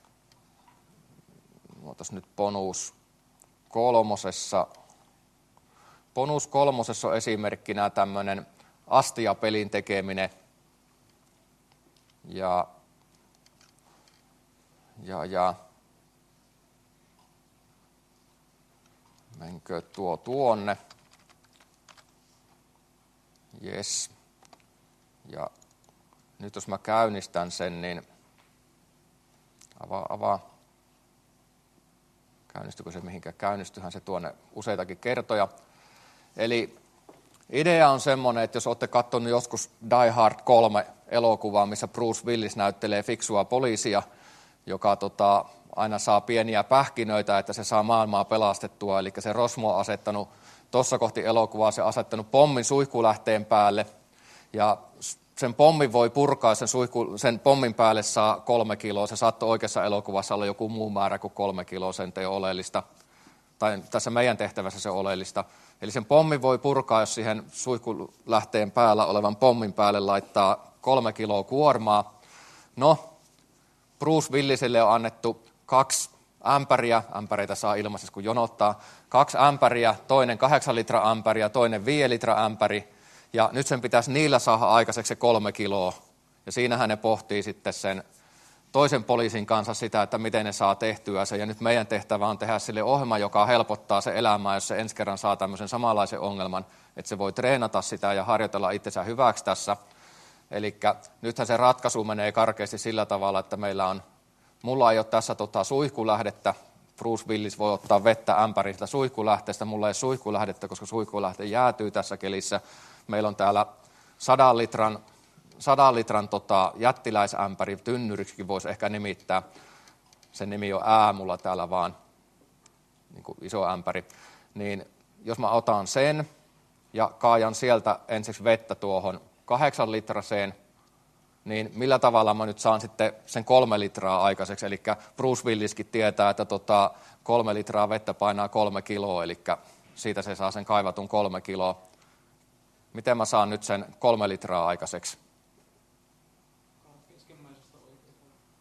otas nyt bonus kolmosessa. Bonus kolmosessa on esimerkkinä tämmöinen astiapelin tekeminen. Ja, ja, ja menkö tuo tuonne. Yes. Ja nyt jos mä käynnistän sen, niin avaa, avaa. Käynnistykö se mihinkään? Käynnistyhän se tuonne useitakin kertoja. Eli idea on semmoinen, että jos olette katsonut joskus Die Hard kolme elokuvaa, missä Bruce Willis näyttelee fiksua poliisia, joka tota, aina saa pieniä pähkinöitä, että se saa maailmaa pelastettua. Eli se Rosmo on asettanut tuossa kohti elokuvaa, se on asettanut pommin suihkulähteen päälle. Ja sen pommin voi purkaa, sen, suihku, sen pommin päälle saa kolme kiloa. Se saattoi oikeassa elokuvassa olla joku muu määrä kuin kolme kiloa, sen ei ole oleellista. Tai tässä meidän tehtävässä se on oleellista. Eli sen pommin voi purkaa, jos siihen suihkulähteen päällä olevan pommin päälle laittaa kolme kiloa kuormaa. No, Bruce Willisille on annettu kaksi ämpäriä, ämpäreitä saa ilmaisessa kun jonottaa, kaksi ämpäriä, toinen kahdeksan litra ämpäriä, toinen viisi litra ämpäri, ja nyt sen pitäisi niillä saada aikaiseksi se kolme kiloa. Ja siinähän ne pohtii sitten sen toisen poliisin kanssa sitä, että miten ne saa tehtyä se, ja nyt meidän tehtävä on tehdä sille ohjelma, joka helpottaa se elämää, jos se ensi kerran saa tämmöisen samanlaisen ongelman, että se voi treenata sitä ja harjoitella itsensä hyväksi tässä. Eli nythän se ratkaisu menee karkeasti sillä tavalla, että meillä on, mulla ei ole tässä tota suihkulähdettä, Bruce Willis voi ottaa vettä ämpäristä suihkulähteestä, mulla ei ole suihkulähdettä, koska suihkulähte jäätyy tässä kelissä. Meillä on täällä sadan litran, sadan litran tota jättiläisämpäri, tynnyriksi voisi ehkä nimittää, sen nimi on ää mulla täällä vaan, niin kuin iso ämpäri, niin jos mä otan sen ja kaajan sieltä ensiksi vettä tuohon kahdeksan litraseen, niin millä tavalla mä nyt saan sitten sen kolme litraa aikaiseksi, eli Bruce Williskin tietää, että tota kolme litraa vettä painaa kolme kiloa, eli siitä se saa sen kaivatun kolme kiloa. Miten mä saan nyt sen kolme litraa aikaiseksi?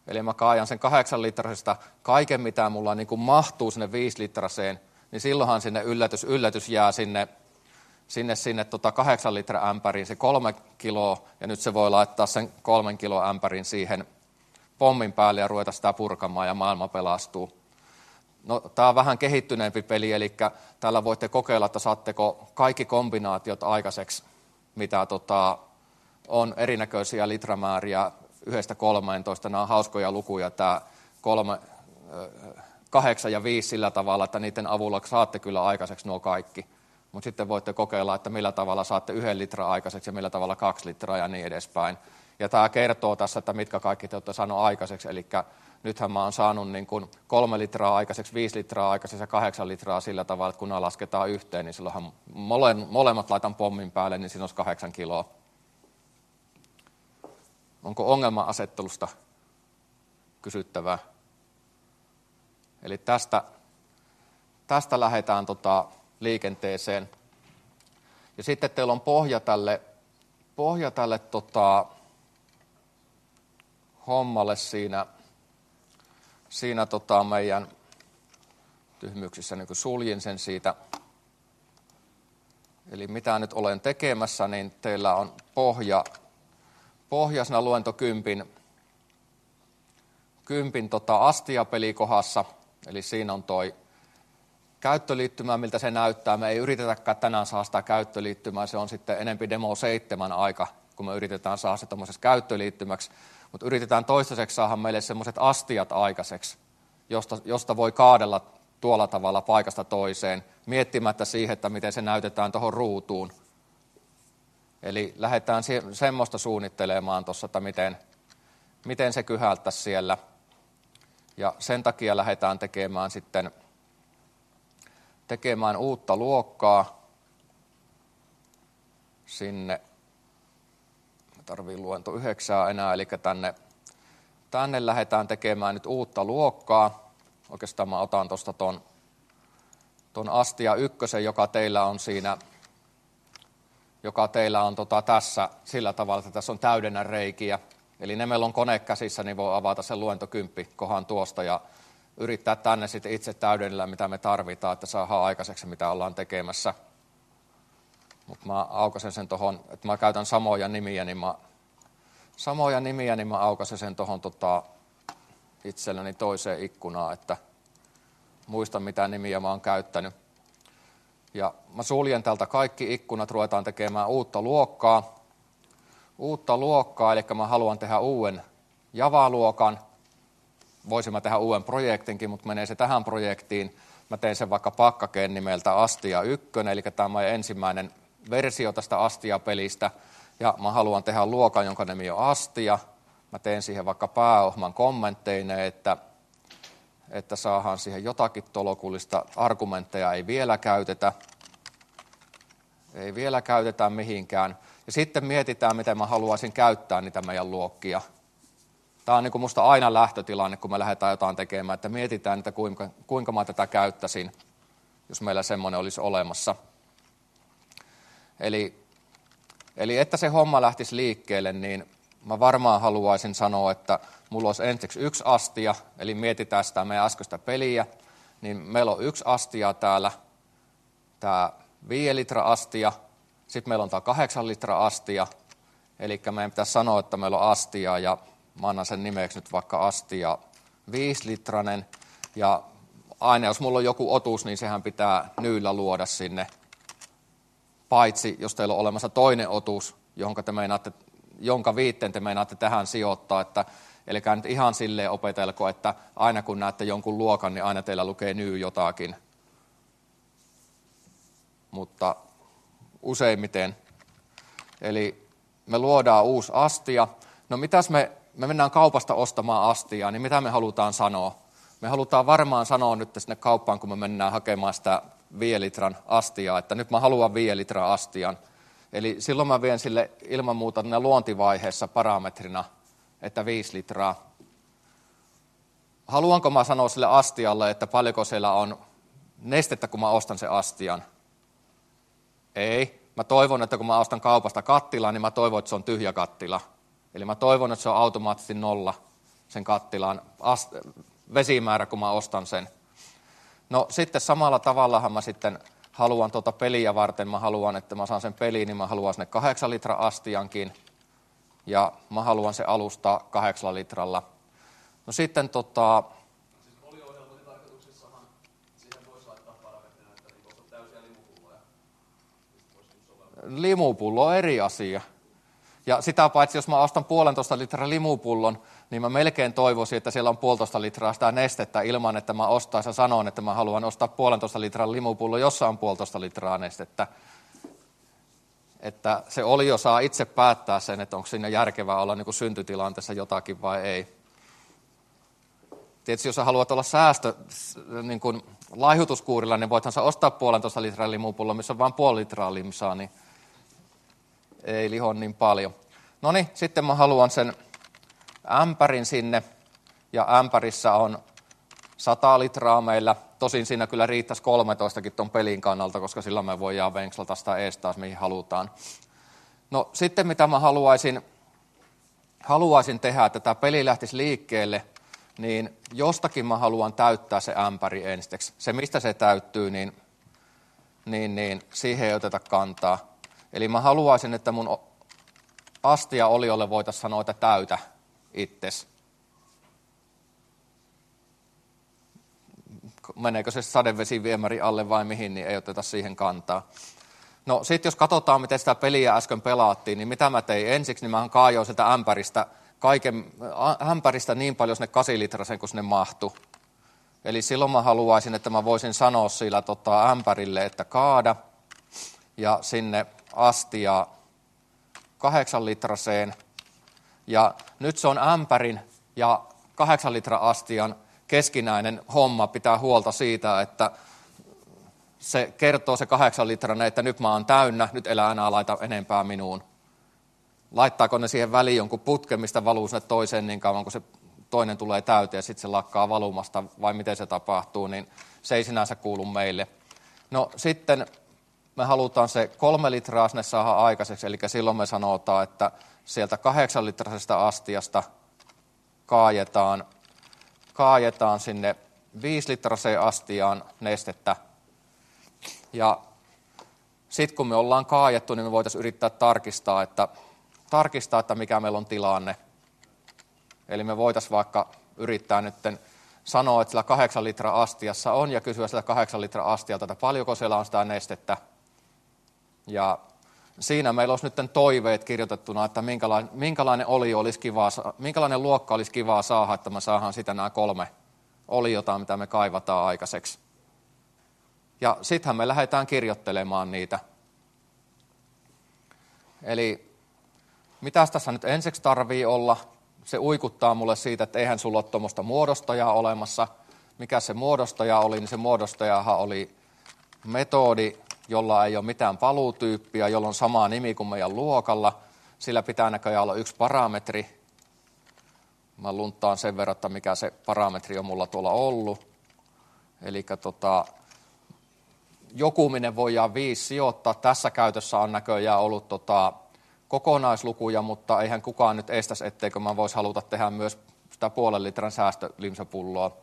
eli mä kaajan sen kahdeksan litrasesta kaiken, mitä mulla niin kuin mahtuu sinne viisi litraseen, niin silloinhan sinne yllätys, yllätys jää sinne, sinne, sinne tota kahdeksan litra ämpäriin se kolme kiloa, ja nyt se voi laittaa sen kolmen kilo ämpärin siihen pommin päälle ja ruveta sitä purkamaan, ja maailma pelastuu. No, tämä on vähän kehittyneempi peli, eli täällä voitte kokeilla, että saatteko kaikki kombinaatiot aikaiseksi, mitä tota, on erinäköisiä litramääriä yhdestä kolmeentoista. Nämä on hauskoja lukuja, tämä kolme, kahdeksan ja viisi sillä tavalla, että niiden avulla saatte kyllä aikaiseksi nuo kaikki. Mutta sitten voitte kokeilla, että millä tavalla saatte yhden litran aikaiseksi ja millä tavalla kaksi litraa ja niin edespäin. Ja tämä kertoo tässä, että mitkä kaikki te olette saaneet aikaiseksi, eli nythän mä oon saanut niin kuin kolme litraa aikaiseksi, viisi litraa aikaiseksi ja kahdeksan litraa sillä tavalla, että kun nämä lasketaan yhteen, niin silloinhan mole, molemmat laitan pommin päälle, niin siinä olisi kahdeksan kiloa. Onko ongelma-asettelusta kysyttävää? Eli tästä, tästä lähdetään tota liikenteeseen. Ja sitten teillä on pohja tälle, pohja tälle tota, hommalle siinä, siinä tota meidän tyhmyyksissä, niin kun suljin sen siitä. Eli mitä nyt olen tekemässä, niin teillä on pohja, pohja siinä luentokympin kympin tota astiapelikohdassa, eli siinä on toi käyttöliittymä, miltä se näyttää. Me ei yritetäkään tänään saada sitä käyttöliittymää, se on sitten enempi demo seitsemän aika, kun me yritetään saada se tuommoisessa käyttöliittymäksi. Mutta yritetään toistaiseksi saada meille semmoiset astiat aikaiseksi, josta, josta voi kaadella tuolla tavalla paikasta toiseen, miettimättä siihen, että miten se näytetään tuohon ruutuun. Eli lähdetään semmoista suunnittelemaan tuossa, että miten, miten se kyhältäisi siellä. Ja sen takia lähdetään tekemään sitten tekemään uutta luokkaa sinne. Tarvii luento yhdeksää enää, eli tänne, tänne lähdetään tekemään nyt uutta luokkaa. Oikeastaan mä otan tuosta ton, ton astia ykkösen, joka teillä on siinä, joka teillä on tota tässä sillä tavalla, että tässä on täydennä reikiä. Eli ne meillä on kone käsissä, niin voi avata sen luentokymppi kohan tuosta ja yrittää tänne sitten itse täydennellä, mitä me tarvitaan, että saadaan aikaiseksi, mitä ollaan tekemässä. Mutta mä aukasen sen tuohon, että mä käytän samoja nimiä, niin mä, samoja nimiä, niin mä aukasen sen tuohon tota, itselleni toiseen ikkunaan, että muistan, mitä nimiä mä oon käyttänyt. Ja mä suljen tältä kaikki ikkunat, ruvetaan tekemään uutta luokkaa. Uutta luokkaa, eli mä haluan tehdä uuden Java-luokan. Voisin mä tehdä uuden projektinkin, mutta menee se tähän projektiin. Mä teen sen vaikka pakkakeen nimeltä Astia yksi, eli tämä on ensimmäinen versio tästä Astia-pelistä. Ja mä haluan tehdä luokan, jonka nimi on Astia. Mä teen siihen vaikka pääohman kommentteineen, että, että saadaan siihen jotakin tolokullista. Argumentteja ei vielä käytetä. Ei vielä käytetä mihinkään. Ja sitten mietitään, miten mä haluaisin käyttää niitä meidän luokkia. Tämä on niin kuin musta aina lähtötilanne, kun me lähdetään jotain tekemään, että mietitään, että kuinka, kuinka mä tätä käyttäisin, jos meillä semmoinen olisi olemassa. Eli, eli että se homma lähtisi liikkeelle, niin mä varmaan haluaisin sanoa, että mulla olisi ensiksi yksi astia, eli mietitään sitä meidän äskeistä peliä, niin meillä on yksi astia täällä, tämä viiden litra astia, sitten meillä on tämä kahdeksan litra astia, eli meidän pitäisi sanoa, että meillä on astia, ja mä annan sen nimeksi nyt vaikka astia viisi litranen, ja aina jos mulla on joku otus, niin sehän pitää nyyllä luoda sinne, paitsi jos teillä on olemassa toinen otus, jonka, te meinaatte, jonka viitteen te meinaatte tähän sijoittaa, että eli nyt ihan silleen opetelko, että aina kun näette jonkun luokan, niin aina teillä lukee nyy jotakin, mutta useimmiten. Eli me luodaan uusi astia. No mitäs me, me mennään kaupasta ostamaan astiaa, niin mitä me halutaan sanoa? Me halutaan varmaan sanoa nyt sinne kauppaan, kun me mennään hakemaan sitä viiden litran astiaa, että nyt mä haluan viiden litran astian. Eli silloin mä vien sille ilman muuta luontivaiheessa parametrina, että viisi litraa. Haluanko mä sanoa sille astialle, että paljonko siellä on nestettä, kun mä ostan sen astian? Ei. Mä toivon, että kun mä ostan kaupasta kattilaa, niin mä toivon, että se on tyhjä kattila. Eli mä toivon, että se on automaattisesti nolla. sen kattilan ast- vesimäärä, kun mä ostan sen. No sitten samalla tavallahan mä sitten haluan tuota peliä varten, mä haluan, että mä saan sen peliin, niin mä haluan sinne kahdeksan litran astiankin. Ja mä haluan se alustaa kahdeksalla litralla. No sitten tota... Siis oliohjelmointitarkoituksissahan siihen voisi laittaa parametrina, että niin ostat täysiä limupulloja. Limupullo on eri asia. Ja sitä paitsi, jos mä ostan puolentoista litran limupullon, niin mä melkein toivoisin, että siellä on puolitoista litraa sitä nestettä ilman, että mä ostaisin ja sanon, että mä haluan ostaa puolentoista litran limupullo, jossa on puolitoista litraa nestettä. Että se olio saa itse päättää sen, että onko siinä järkevää olla niin kuin syntytilanteessa jotakin vai ei. Tietysti jos sä haluat olla säästö niin kuin laihutuskuurilla, niin voithan sä ostaa puolentoista litran limupullo, missä on vain puoli litraa limsaa, niin ei liho niin paljon. No niin, sitten mä haluan sen ämpärin sinne, ja ämpärissä on sata litraa meillä. Tosin siinä kyllä riittäisi kolmetoistakin ton pelin kannalta, koska silloin me voidaan venkslata sitä ees taas, mihin halutaan. No sitten mitä mä haluaisin, haluaisin tehdä, että tämä peli lähtisi liikkeelle, niin jostakin mä haluan täyttää se ämpäri ensiksi. Se, mistä se täyttyy, niin, niin, niin siihen ei oteta kantaa. Eli mä haluaisin, että mun astia oliolle voitaisiin sanoa, että täytä itses. Meneekö se sadevesiviemäri alle vai mihin, niin ei oteta siihen kantaa. No sitten jos katsotaan, miten sitä peliä äsken pelaattiin, niin mitä mä tein ensiksi, niin mä kaajoin sieltä ämpäristä, kaiken, ämpäristä niin paljon sinne kasilitraseen, kun sinne mahtui. Eli silloin mä haluaisin, että mä voisin sanoa sillä tota, ämpärille, että kaada, ja sinne astia kahdeksan litraseen. Ja nyt se on ämpärin ja kahdeksan litran astian keskinäinen homma pitää huolta siitä, että se kertoo se kahdeksan litranen, että nyt mä oon täynnä, nyt elää enää laita enempää minuun. Laittaako ne siihen väliin jonkun putken, mistä valuu sinne toiseen niin kauan, kun se toinen tulee täyteen ja sitten se lakkaa valumasta, vai miten se tapahtuu, niin se ei sinänsä kuulu meille. No sitten me halutaan se kolme litraa sinne saada aikaiseksi, eli silloin me sanotaan, että sieltä kahdeksan litrasesta astiasta kaajetaan, kaajetaan sinne viisi litraseen astiaan nestettä. Ja sitten kun me ollaan kaajettu, niin me voitaisiin yrittää tarkistaa, että, tarkistaa, että mikä meillä on tilanne. Eli me voitaisiin vaikka yrittää nyt sanoa, että sillä kahdeksan litran astiassa on, ja kysyä sillä kahdeksan litran astialta, että paljonko siellä on sitä nestettä. Ja siinä meillä olisi nyt toiveet kirjoitettuna, että minkälainen, minkälainen olio olisi kivaa, minkälainen luokka olisi kivaa saada, että me saadaan sitä nämä kolme oliota, mitä me kaivataan aikaiseksi. Ja sittenhän me lähdetään kirjoittelemaan niitä. Eli mitäs tässä nyt ensiksi tarvii olla? Se uikuttaa mulle siitä, että eihän sulla ole tuommoista muodostajaa olemassa. Mikä se muodostaja oli, niin se muodostajahan oli metodi, jolla ei ole mitään paluutyyppiä, jolla on sama nimi kuin meidän luokalla. Sillä pitää näköjään olla yksi parametri. Mä lunttaan sen verran, että mikä se parametri on mulla tuolla ollut. Eli tota, jokuminen voidaan viisi sijoittaa. Tässä käytössä on näköjään ollut tota, kokonaislukuja, mutta eihän kukaan nyt estäisi, etteikö mä voisi haluta tehdä myös sitä puolen litran säästölimsapulloa.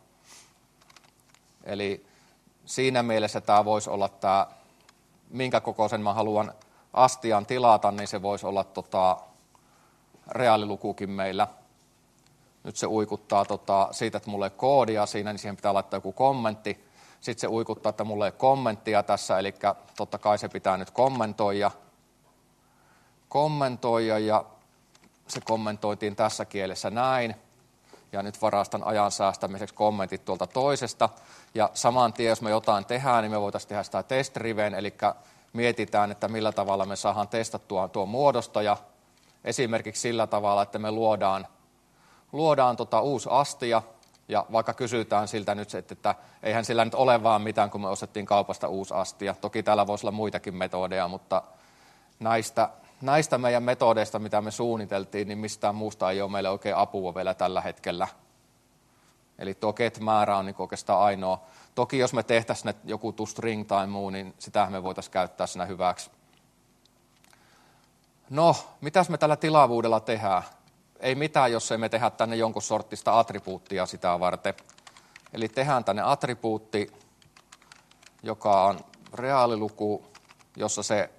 Eli siinä mielessä tämä voisi olla tämä, minkä kokoisen mä haluan astian tilata, niin se voisi olla tota, reaalilukukin meillä. Nyt se uikuttaa tota, siitä, että mulla ei koodia siinä, niin siihen pitää laittaa joku kommentti. Sitten se uikuttaa, että mulla ei kommenttia tässä, eli totta kai se pitää nyt kommentoida. Kommentoida ja se kommentoitiin tässä kielessä näin. Ja nyt varastan ajan säästämiseksi kommentit tuolta toisesta. Ja saman tien, jos me jotain tehdään, niin me voitaisiin tehdä sitä testriveen, eli mietitään, että millä tavalla me saadaan testattua tuo muodostaja. Esimerkiksi sillä tavalla, että me luodaan, luodaan tota uusi astia, ja vaikka kysytään siltä nyt, että, että eihän sillä nyt ole vaan mitään, kun me ostettiin kaupasta uusi astia. Toki täällä voisi olla muitakin metodeja, mutta näistä, näistä meidän metodeista, mitä me suunniteltiin, niin mistään muusta ei ole meille oikein apua vielä tällä hetkellä. Eli tuo get-määrä on niin oikeastaan ainoa. Toki jos me tehtäisiin joku toString tai muu, niin sitähän me voitaisiin käyttää siinä hyväksi. No, mitäs me tällä tilavuudella tehdään? ei mitään, jos emme tehdä tänne jonkun sorttista attribuuttia sitä varten. Eli tehdään tänne attribuutti, joka on reaaliluku, jossa se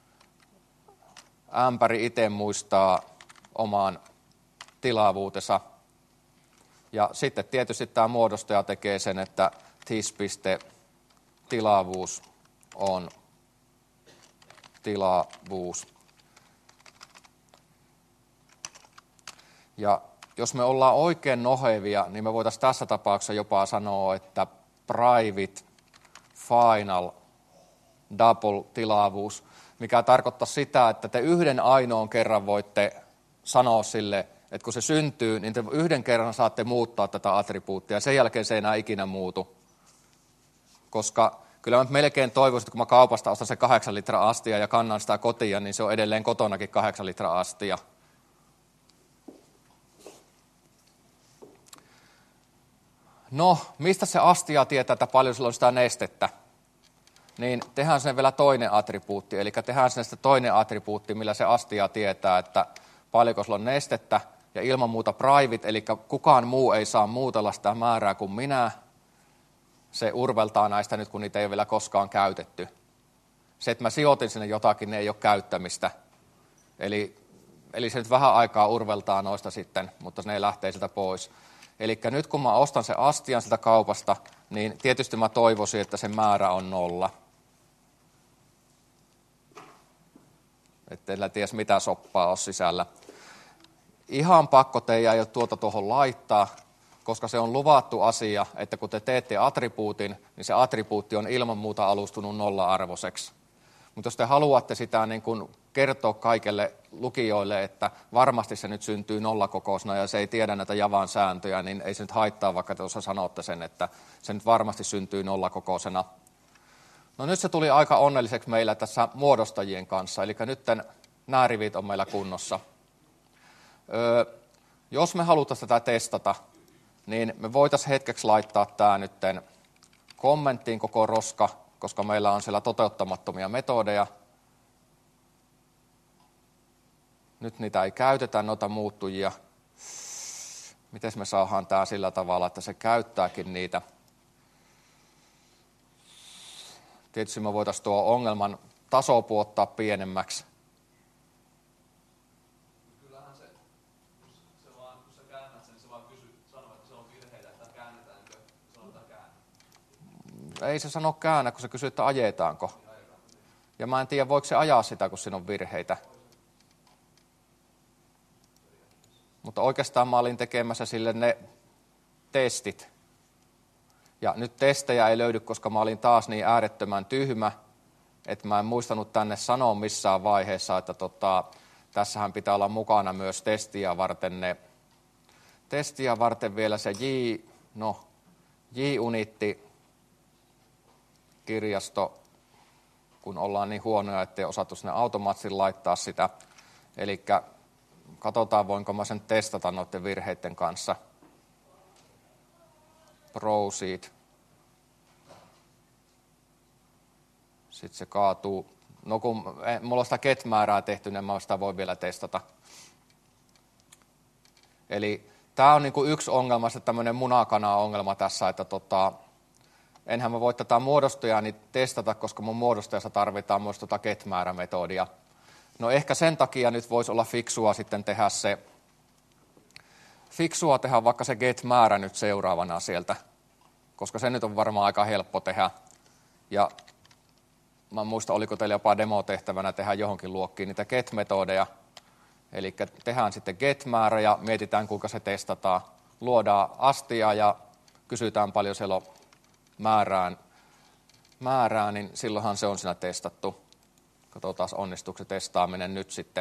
ämpäri itse muistaa oman tilavuutensa. Ja sitten tietysti tämä muodostaja tekee sen, että this.tilavuus on tilavuus. Ja jos me ollaan oikein nohevia, niin me voitaisiin tässä tapauksessa jopa sanoa, että private final double tilavuus, mikä tarkoittaa sitä, että te yhden ainoan kerran voitte sanoa sille, että kun se syntyy, niin te yhden kerran saatte muuttaa tätä attribuuttia, ja sen jälkeen se ei enää ikinä muutu. Koska kyllä mä melkein toivoisin, että kun mä kaupasta ostan se kahdeksan litraa astia ja kannan sitä kotiin, niin se on edelleen kotonakin kahdeksan litraa astia. No, mistä se astia tietää, että paljon sillä on sitä nestettä? Niin tehdään sinne vielä toinen attribuutti, eli tehdään sinne sitten toinen attribuutti, millä se astia tietää, että paljonko sillä on nestettä, ja ilman muuta private, eli kukaan muu ei saa muutella sitä määrää kuin minä. Se urveltaa näistä nyt, kun niitä ei ole vielä koskaan käytetty. Se, että mä sijoitin sinne jotakin, ne ei ole käyttämistä. Eli, eli se nyt vähän aikaa urveltaa noista sitten, mutta ne lähtee sieltä pois. Eli nyt kun mä ostan sen astian sieltä kaupasta, niin tietysti mä toivoisin, että se määrä on nolla. Että en tiedä mitä soppaa on sisällä. Ihan pakko teidän ei ole tuota tuohon laittaa, koska se on luvattu asia, että kun te teette attribuutin, niin se attribuutti on ilman muuta alustunut nolla-arvoiseksi. Mutta jos te haluatte sitä niin kun kertoa kaikille lukijoille, että varmasti se nyt syntyy nollakokoisena ja se ei tiedä näitä Javan sääntöjä, niin ei se nyt haittaa, vaikka te tuossa sanotte sen, että se nyt varmasti syntyy nollakokoisena. No nyt se tuli aika onnelliseksi meillä tässä muodostajien kanssa, eli nyt nämä rivit on meillä kunnossa. Öö, jos me halutaan tätä testata, niin me voitaisiin hetkeksi laittaa tämä nyt kommenttiin koko roska, koska meillä on siellä toteuttamattomia metodeja. Nyt niitä ei käytetä, noita muuttujia. Miten me saadaan tämä sillä tavalla, että se käyttääkin niitä? Tietysti me voitaisiin tuo ongelman taso puottaa pienemmäksi. Kyllähän se, se vaan, kun sä käännät sen, se vaan kysyy, sanoo, että se on virheitä, että käännetäänkö, sanotaan käännä. Ei se sano käännä, kun se kysyy, että ajetaanko. Ja mä en tiedä, voiko se ajaa sitä, kun siinä on virheitä. Mutta oikeastaan mä olin tekemässä sille ne testit. Ja nyt testejä ei löydy, koska mä olin taas niin äärettömän tyhmä, että mä en muistanut tänne sanoa missään vaiheessa, että tota, tässähän pitää olla mukana myös testiä varten ne, testiä varten vielä se J, no, J-unitti kirjasto, kun ollaan niin huonoja, ettei osattu sinne automaattisesti laittaa sitä. Eli katsotaan, voinko mä sen testata noiden virheiden kanssa. Proceed. Sitten se kaatuu. No kun eh, mulla on sitä get-määrää tehty, niin mä sitä voi vielä testata. Eli tämä on niinku yksi ongelma, se tämmöinen munakana-ongelma tässä, että tota, enhän mä voi tätä muodostajaa niin testata, koska mun muodostajassa tarvitaan myös tota get-määrämetodia. No ehkä sen takia nyt voisi olla fiksua sitten tehdä se, fiksua tehdä vaikka se get-määrä nyt seuraavana sieltä, koska se nyt on varmaan aika helppo tehdä. Ja mä en muista, oliko teillä jopa demotehtävänä tehdä johonkin luokkiin niitä get-metodeja. Eli tehdään sitten get-määrä ja mietitään, kuinka se testataan. Luodaan astia ja kysytään paljon siellä on määrään, määrää, niin silloinhan se on siinä testattu. Katsotaan, onnistuuko se testaaminen nyt sitten.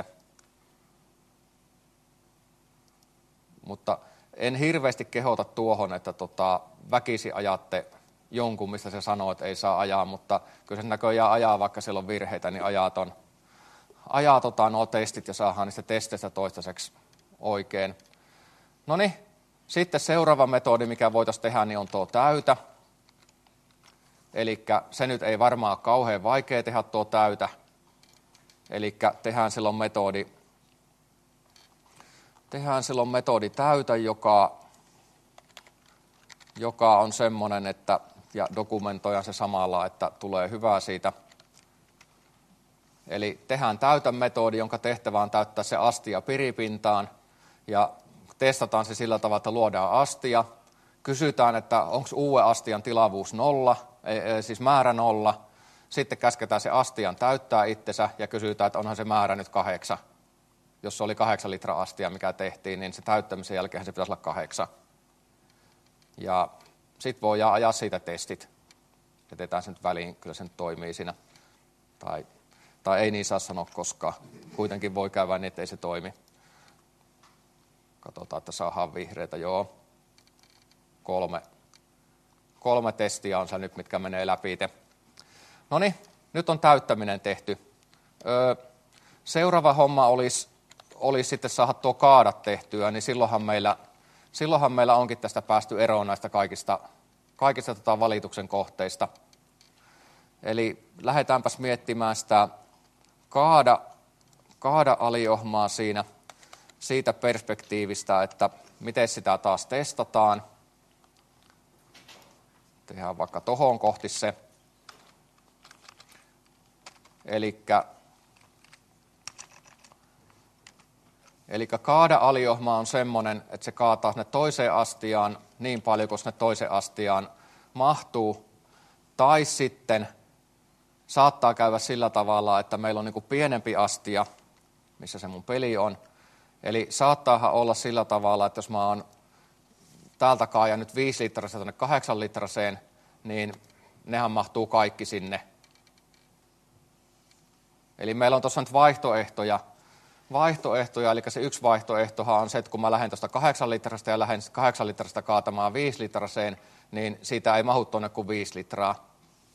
Mutta en hirveästi kehota tuohon, että tota, väkisi ajatte jonkun, mistä se sanoo, että ei saa ajaa, mutta kyllä se näköjään ajaa, vaikka siellä on virheitä, niin ajaa, ton, ajaa tota, nuo testit ja saadaan niistä testeistä toistaiseksi oikein. No niin, sitten seuraava metodi, mikä voitaisiin tehdä, niin on tuo täytä. Eli se nyt ei varmaan ole kauhean vaikea tehdä tuo täytä. Eli tehdään silloin metodi, tehdään silloin metodi täytä, joka, joka on semmoinen, että ja dokumentoidaan se samalla, että tulee hyvää siitä. Eli tehdään täytä metodi, jonka tehtävä on täyttää se astia piripintaan ja testataan se sillä tavalla, että luodaan astia. Kysytään, että onko uuden astian tilavuus nolla, siis määrä nolla. Sitten käsketään se astian täyttää itsensä ja kysytään, että onhan se määrä nyt kahdeksan. Jos se oli kahdeksan litraa astia, mikä tehtiin, niin se täyttämisen jälkeen se pitäisi olla kahdeksan. Ja sitten voidaan ajaa siitä testit. Jätetään se nyt väliin, kyllä se nyt toimii siinä. Tai, tai ei niin saa sanoa koskaan. Kuitenkin voi käydä niin, että ei se toimi. Katsotaan, että saadaan vihreitä. Joo. Kolme. Kolme testiä on se nyt, mitkä menee läpi. No niin, nyt on täyttäminen tehty. Öö, seuraava homma olisi, olisi sitten saada tuo kaadat tehtyä, niin silloinhan meillä, silloinhan meillä onkin tästä päästy eroon näistä kaikista, kaikista tota valituksen kohteista. Eli lähdetäänpäs miettimään sitä kaada, kaada aliohmaa siinä, siitä perspektiivistä, että miten sitä taas testataan. Tehdään vaikka tohon kohti se. Elikkä, elikkä kaada-aliohma on semmoinen, että se kaataa sinne toiseen astiaan niin paljon, kun sinne toiseen astiaan mahtuu. Tai sitten saattaa käydä sillä tavalla, että meillä on niin kuin pienempi astia, missä se mun peli on. Eli saattaahan olla sillä tavalla, että jos mä oon täältä kaajan nyt viisi litrasta tuonne kahdeksan litraseen, niin nehän mahtuu kaikki sinne. Eli meillä on tuossa nyt vaihtoehtoja. Vaihtoehtoja, eli se yksi vaihtoehtohan on se, että kun mä lähden tuosta kahdeksan litrasta ja lähden kahdeksan litrasta kaatamaan viisi litraseen, niin siitä ei mahu tuonne kuin viisi litraa.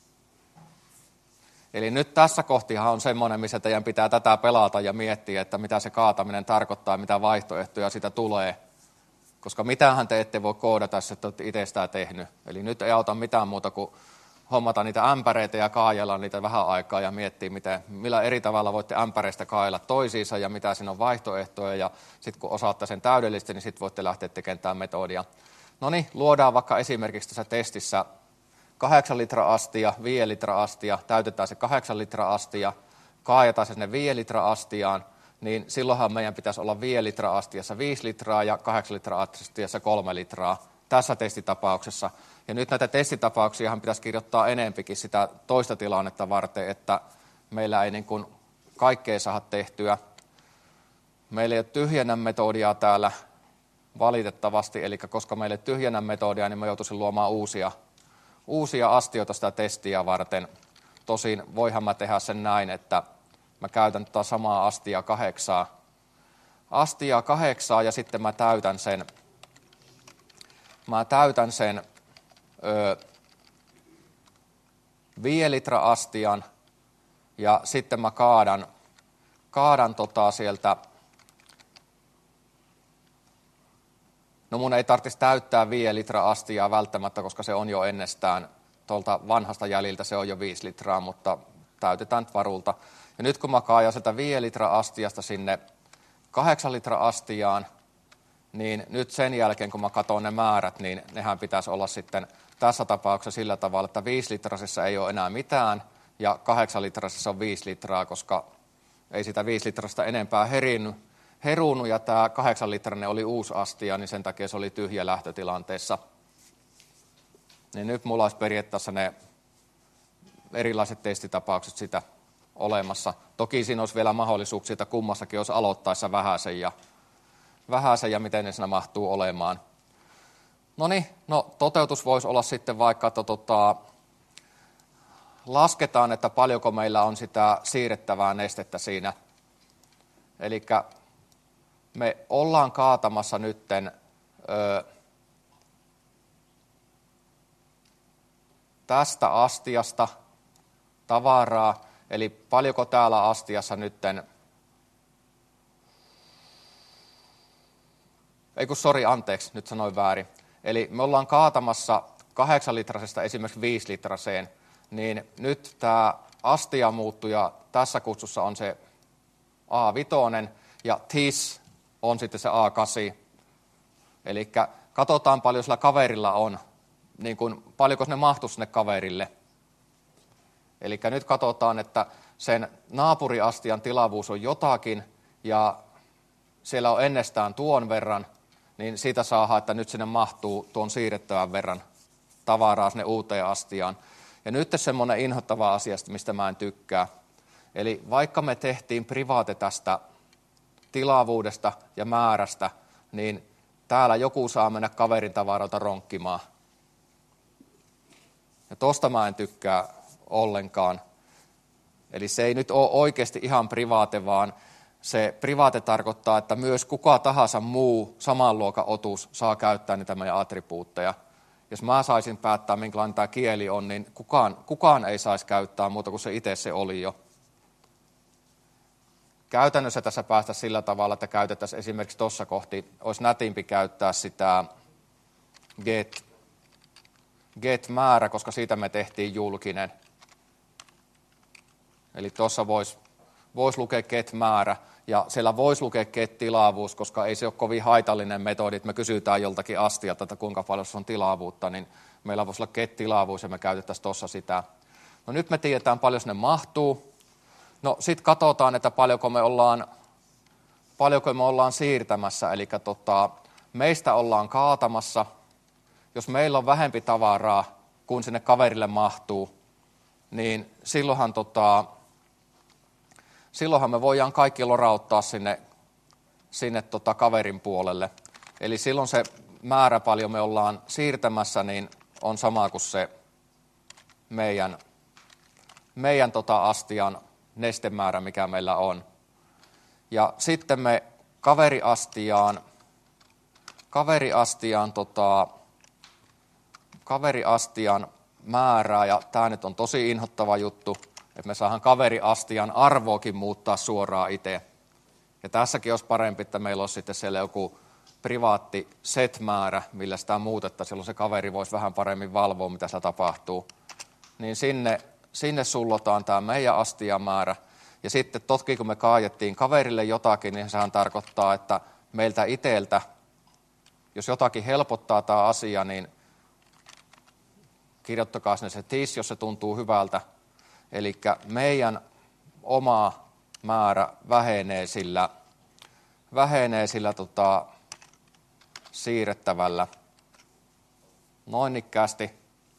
Eli nyt tässä kohtihan on semmoinen, missä teidän pitää tätä pelata ja miettiä, että mitä se kaataminen tarkoittaa, mitä vaihtoehtoja sitä tulee. Koska mitähän te ette voi koodata, jos ette olette itse sitä tehnyt. Eli nyt ei auta mitään muuta kuin hommata niitä ämpäreitä ja kaajella niitä vähän aikaa ja miettiä, miten, millä eri tavalla voitte ämpäreistä kaajella toisiinsa ja mitä siinä on vaihtoehtoja. Ja sitten kun osaatte sen täydellisesti, niin sitten voitte lähteä tekemään tämä metodia. No niin, luodaan vaikka esimerkiksi tässä testissä kahdeksan litra astia, viisi litra astia, täytetään se kahdeksan litra astia, kaajataan se sinne viisi litra astiaan, niin silloinhan meidän pitäisi olla viisi litra astiassa viisi litraa ja kahdeksan litra astiassa kolme litraa tässä testitapauksessa. Ja nyt näitä testitapauksiahan pitäisi kirjoittaa enempikin sitä toista tilannetta varten, että meillä ei niin kuin kaikkea saada tehtyä. Meillä ei ole tyhjennä metodia täällä valitettavasti, eli koska meillä ei ole tyhjennä metodia, niin mä joutuisin luomaan uusia, uusia astioita sitä testiä varten. Tosin voihan mä tehdä sen näin, että mä käytän tätä samaa astia kahdeksaa. Astia kahdeksaa ja sitten mä täytän sen, mä täytän sen ö, viisi litra astian ja sitten mä kaadan, kaadan tota sieltä. No mun ei tarvitsisi täyttää viisi litraa astiaa välttämättä, koska se on jo ennestään tuolta vanhasta jäljiltä, se on jo viisi litraa, mutta täytetään nyt varulta. Ja nyt kun mä kaajan sieltä viisi litraa astiasta sinne kahdeksan litraa astiaan, niin nyt sen jälkeen kun mä katson ne määrät, niin nehän pitäisi olla sitten tässä tapauksessa sillä tavalla, että viisi litrasessa ei ole enää mitään ja kahdeksan litrasessa on viisi litraa, koska ei sitä viisi litrasta enempää herinnyt. herunut ja tämä kahdeksan litrainen oli uusi astia, niin sen takia se oli tyhjä lähtötilanteessa. Niin nyt mulla olisi periaatteessa ne erilaiset testitapaukset sitä olemassa. Toki siinä olisi vielä mahdollisuuksia, että kummassakin olisi aloittaessa vähäsen ja, vähäsen ja miten ne siinä mahtuu olemaan. No niin, no toteutus voisi olla sitten vaikka, että tota, lasketaan, että paljonko meillä on sitä siirrettävää nestettä siinä. Eli me ollaan kaatamassa nytten ö, tästä astiasta tavaraa, eli paljonko täällä astiassa nytten, ei kun sori, anteeksi, nyt sanoin väärin. Eli me ollaan kaatamassa kahdeksan litrasesta esimerkiksi viisi litraseen, niin nyt tämä astia muuttuja tässä kutsussa on se A viisi ja this, on sitten se A kahdeksan. Eli katsotaan paljon sillä kaverilla on, niin kuin, paljonko ne mahtuu sinne kaverille. Eli nyt katsotaan, että sen naapuriastian tilavuus on jotakin ja siellä on ennestään tuon verran, niin siitä saadaan, että nyt sinne mahtuu tuon siirrettävän verran tavaraa sinne uuteen astiaan. Ja nyt semmoinen inhottava asia, mistä mä en tykkää. Eli vaikka me tehtiin privaate tästä tilavuudesta ja määrästä, niin täällä joku saa mennä kaverin tavaralta ronkkimaan. Ja tosta mä en tykkää ollenkaan. Eli se ei nyt ole oikeasti ihan privaate, vaan se privaate tarkoittaa, että myös kuka tahansa muu saman luokan otus saa käyttää niitä meidän attribuutteja. Jos mä saisin päättää, minkälainen tämä kieli on, niin kukaan, kukaan ei saisi käyttää muuta kuin se itse se oli jo. Käytännössä tässä päästä sillä tavalla, että käytettäisiin esimerkiksi tuossa kohti, olisi nätimpi käyttää sitä get, get-määrä, koska siitä me tehtiin julkinen. Eli tuossa voisi vois lukea get-määrä, ja siellä voisi lukea get-tilavuus, koska ei se ole kovin haitallinen metodi, että me kysytään joltakin astialta, että kuinka paljon se on tilavuutta, niin meillä voisi olla get-tilavuus, ja me käytettäisiin tuossa sitä. No nyt me tiedetään, paljon sinne mahtuu. No sitten katsotaan, että paljonko me ollaan, paljonko me ollaan siirtämässä, eli tota, meistä ollaan kaatamassa. Jos meillä on vähempi tavaraa kuin sinne kaverille mahtuu, niin silloinhan, tota, silloinhan me voidaan kaikki lorauttaa sinne, sinne tota kaverin puolelle. Eli silloin se määrä, paljon me ollaan siirtämässä, niin on sama kuin se meidän, meidän tota astian nestemäärä, mikä meillä on. Ja sitten me kaveriastiaan, kaveriastiaan, tota, kaveriastian määrää, ja tämä nyt on tosi inhottava juttu, että me saadaan kaveriastian arvoakin muuttaa suoraan itse. Ja tässäkin olisi parempi, että meillä olisi sitten siellä joku privaatti set-määrä, millä sitä muutettaisiin, silloin se kaveri voisi vähän paremmin valvoa, mitä siellä tapahtuu. Niin sinne, sinne sullotaan tämä meidän astiamäärä. Ja sitten toki kun me kaajettiin kaverille jotakin, niin sehän tarkoittaa, että meiltä itseltä, jos jotakin helpottaa tämä asia, niin kirjoittakaa sinne se tis, jos se tuntuu hyvältä. Eli meidän oma määrä vähenee sillä, vähenee sillä tota, siirrettävällä noinikkästi.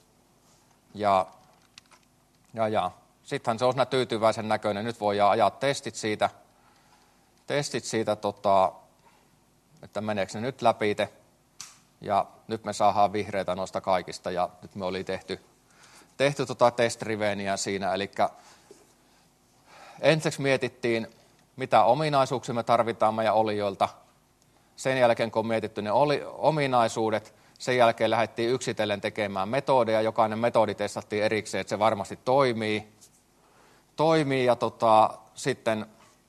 Ja, ja, ja. Sittenhän se on siinä tyytyväisen näköinen. Nyt voidaan ajaa testit siitä, testit siitä tota, että meneekö ne nyt läpi. Ja nyt me saadaan vihreitä noista kaikista, ja nyt me oli tehty, tehty tota test-riveeniä siinä. Eli ensiksi mietittiin, mitä ominaisuuksia me tarvitaan meidän olioilta. Sen jälkeen, kun on mietitty ne oli, ominaisuudet, sen jälkeen lähdettiin yksitellen tekemään metodeja. Jokainen metodi testattiin erikseen, että se varmasti toimii. Toimii ja tota, sitten,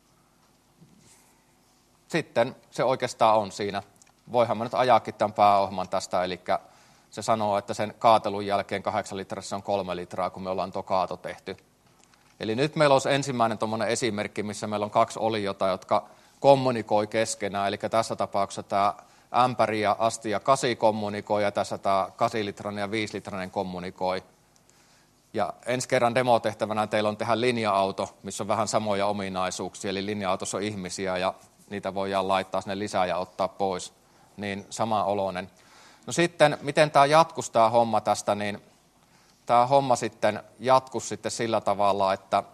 sitten se oikeastaan on siinä. Voihan mä nyt ajaakin tämän pääohjelman tästä, eli se sanoo, että sen kaatelun jälkeen kahdeksan litrassa on kolme litraa, kun me ollaan tuo kaato tehty. Eli nyt meillä olisi ensimmäinen tuommoinen esimerkki, missä meillä on kaksi oliota, jotka kommunikoi keskenään. Eli tässä tapauksessa tämä ämpäri ja astia kasi kommunikoi, ja tässä tämä kahdeksan-litrainen ja viisi-litrainen kommunikoi. Ja ensi kerran demotehtävänä teillä on tehdä linja-auto, missä on vähän samoja ominaisuuksia. Eli linja-autossa on ihmisiä, ja niitä voidaan laittaa sinne lisää ja ottaa pois. Niin sama oloinen. No sitten, miten tämä jatkuisi tämä homma tästä, niin tämä homma sitten jatkuisi sitten sillä tavalla, että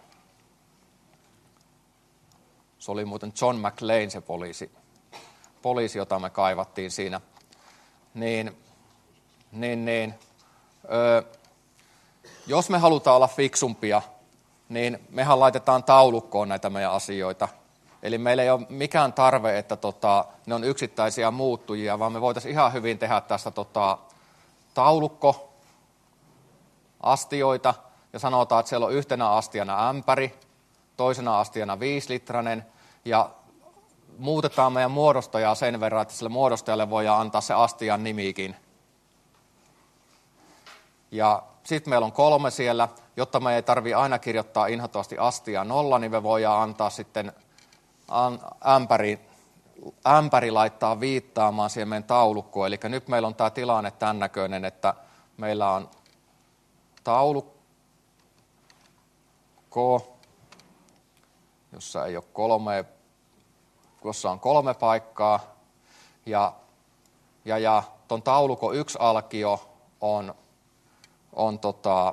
se oli muuten John McLean se poliisi, poliisi jota me kaivattiin siinä. Niin, niin, niin. Öö, jos me halutaan olla fiksumpia, niin mehän laitetaan taulukkoon näitä meidän asioita. Eli meillä ei ole mikään tarve, että tota, ne on yksittäisiä muuttujia, vaan me voitaisiin ihan hyvin tehdä tästä tota, taulukko astioita ja sanotaan, että siellä on yhtenä astiana ämpäri, toisena astiana viisilitrainen ja muutetaan meidän muodostajaa sen verran, että sille muodostajalle voidaan antaa se astian nimikin. Ja sitten meillä on kolme siellä, jotta me ei tarvitse aina kirjoittaa inhottavasti astia nolla, niin me voidaan antaa sitten ämpäri ämpäri laittaa viittaamaan siihen meidän taulukkoon. Eli nyt meillä on tämä tilanne tämän näköinen, että meillä on taulukko, jossa ei ole kolme, jossa on kolme paikkaa. Ja, ja, ja tuon taulukon yksi alkio on, on tota,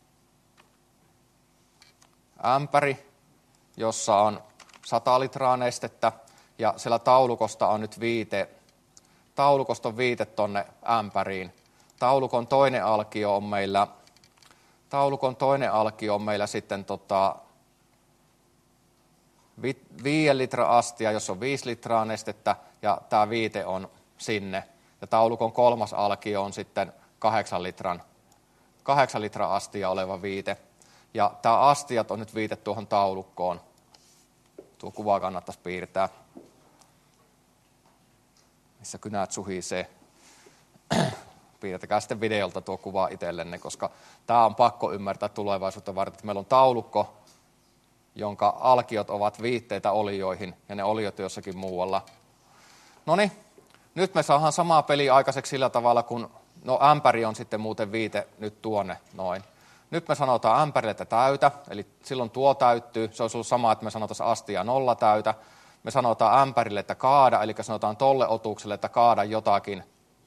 ämpäri, jossa on sata litraa nestettä, ja siellä taulukosta on nyt viite, taulukosta on viite tonne ämpäriin. Taulukon toinen alkio on meillä, taulukon toinen alkio on meillä sitten tota, vi, viiden litran astia, jossa on viisi litraa nestettä, ja tämä viite on sinne. Ja taulukon kolmas alkio on sitten kahdeksan litran, kahdeksan litran astia oleva viite. Ja tämä astiat on nyt viite tuohon taulukkoon. Tuo kuva kannattaisi piirtää, missä kynät suhisee. Piirtäkää sitten videolta tuo kuva itsellenne, koska tämä on pakko ymmärtää tulevaisuutta varten, että meillä on taulukko, jonka alkiot ovat viitteitä olioihin, ja ne oliot jossakin muualla. Noniin, nyt me saadaan samaa peliä aikaiseksi sillä tavalla, kun no ämpäri on sitten muuten viite nyt tuonne noin. Nyt me sanotaan ämpärille, että täytä, eli silloin tuo täyttyy. Se olisi ollut sama, että me sanotaan astia nolla täytä. Me sanotaan ämpärille, että kaada, eli sanotaan tolle otukselle, että kaada jotakin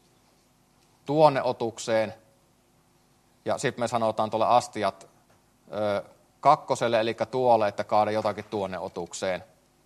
tuonne otukseen. Ja sitten me sanotaan tuolle astiat ö, kakkoselle, eli tuolle, että kaada jotakin tuonne otukseen.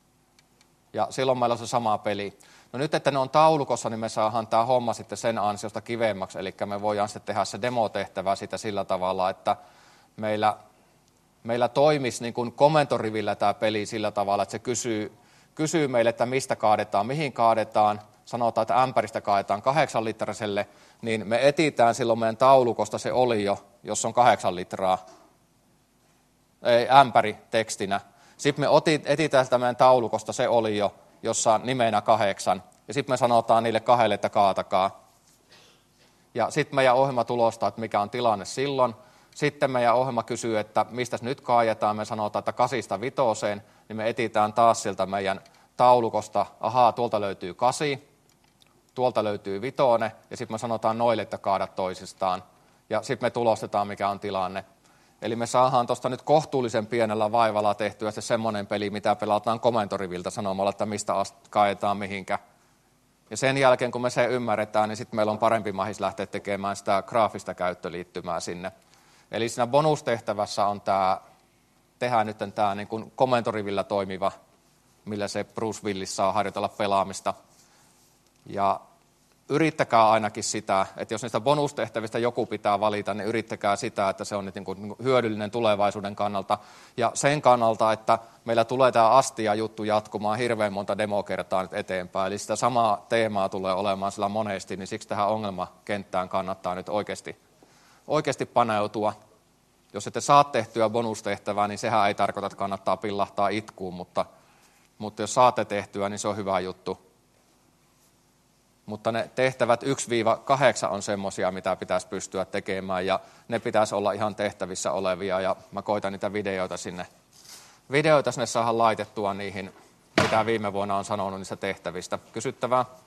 Ja silloin meillä on se sama peli. No nyt, että ne on taulukossa, niin me saadaan tämä homma sitten sen ansiosta kivemmaksi, eli me voidaan sitten tehdä se demotehtävä sitä sillä tavalla, että meillä, meillä toimisi niin kuin komentorivillä tämä peli sillä tavalla, että se kysyy, kysyy meille, että mistä kaadetaan, mihin kaadetaan, sanotaan, että ämpäristä kaadetaan kahdeksan litraselle, niin me etitään silloin meidän taulukosta se olio, jos on kahdeksan litraa, ei ämpäri tekstinä. Sitten me etitään sitä meidän taulukosta se olio, jossa on nimenä kahdeksan, ja sitten me sanotaan niille kahdelle, että kaatakaa. Ja sitten meidän ohjelma tulostaa, että mikä on tilanne silloin. Sitten meidän ohjelma kysyy, että mistä nyt kaajetaan, me sanotaan, että kasista vitoseen, niin me etitään taas siltä meidän taulukosta, ahaa, tuolta löytyy kasi, tuolta löytyy vitone, ja sitten me sanotaan noille, että kaadat toisistaan. Ja sitten me tulostetaan, mikä on tilanne. Eli me saadaan tuosta nyt kohtuullisen pienellä vaivalla tehtyä se semmoinen peli, mitä pelataan komentorivilta sanomalla, että mistä kaajetaan mihinkä. Ja sen jälkeen, kun me se ymmärretään, niin sitten meillä on parempi mahis lähteä tekemään sitä graafista käyttöliittymää sinne. Eli siinä bonustehtävässä on tämä, tehdään nyt tämä niin kuin komentorivillä toimiva, millä se Bruce Willis saa harjoitella pelaamista. Ja yrittäkää ainakin sitä, että jos niistä bonustehtävistä joku pitää valita, niin yrittäkää sitä, että se on niin kuin hyödyllinen tulevaisuuden kannalta. Ja sen kannalta, että meillä tulee tämä astia-juttu jatkumaan hirveän monta demokertaa nyt eteenpäin. Eli sitä samaa teemaa tulee olemaan sillä monesti, niin siksi tähän ongelmakenttään kannattaa nyt oikeasti, oikeasti paneutua. Jos ette saa tehtyä bonustehtävää, niin sehän ei tarkoita, että kannattaa pillahtaa itkuun, mutta, mutta jos saatte tehtyä, niin se on hyvä juttu. Mutta ne tehtävät yksi kahdeksan on semmoisia, mitä pitäisi pystyä tekemään, ja ne pitäisi olla ihan tehtävissä olevia, ja mä koitan niitä videoita sinne. Videoita sinne saadaan laitettua niihin, mitä viime vuonna on sanonut niistä tehtävistä. Kysyttävää?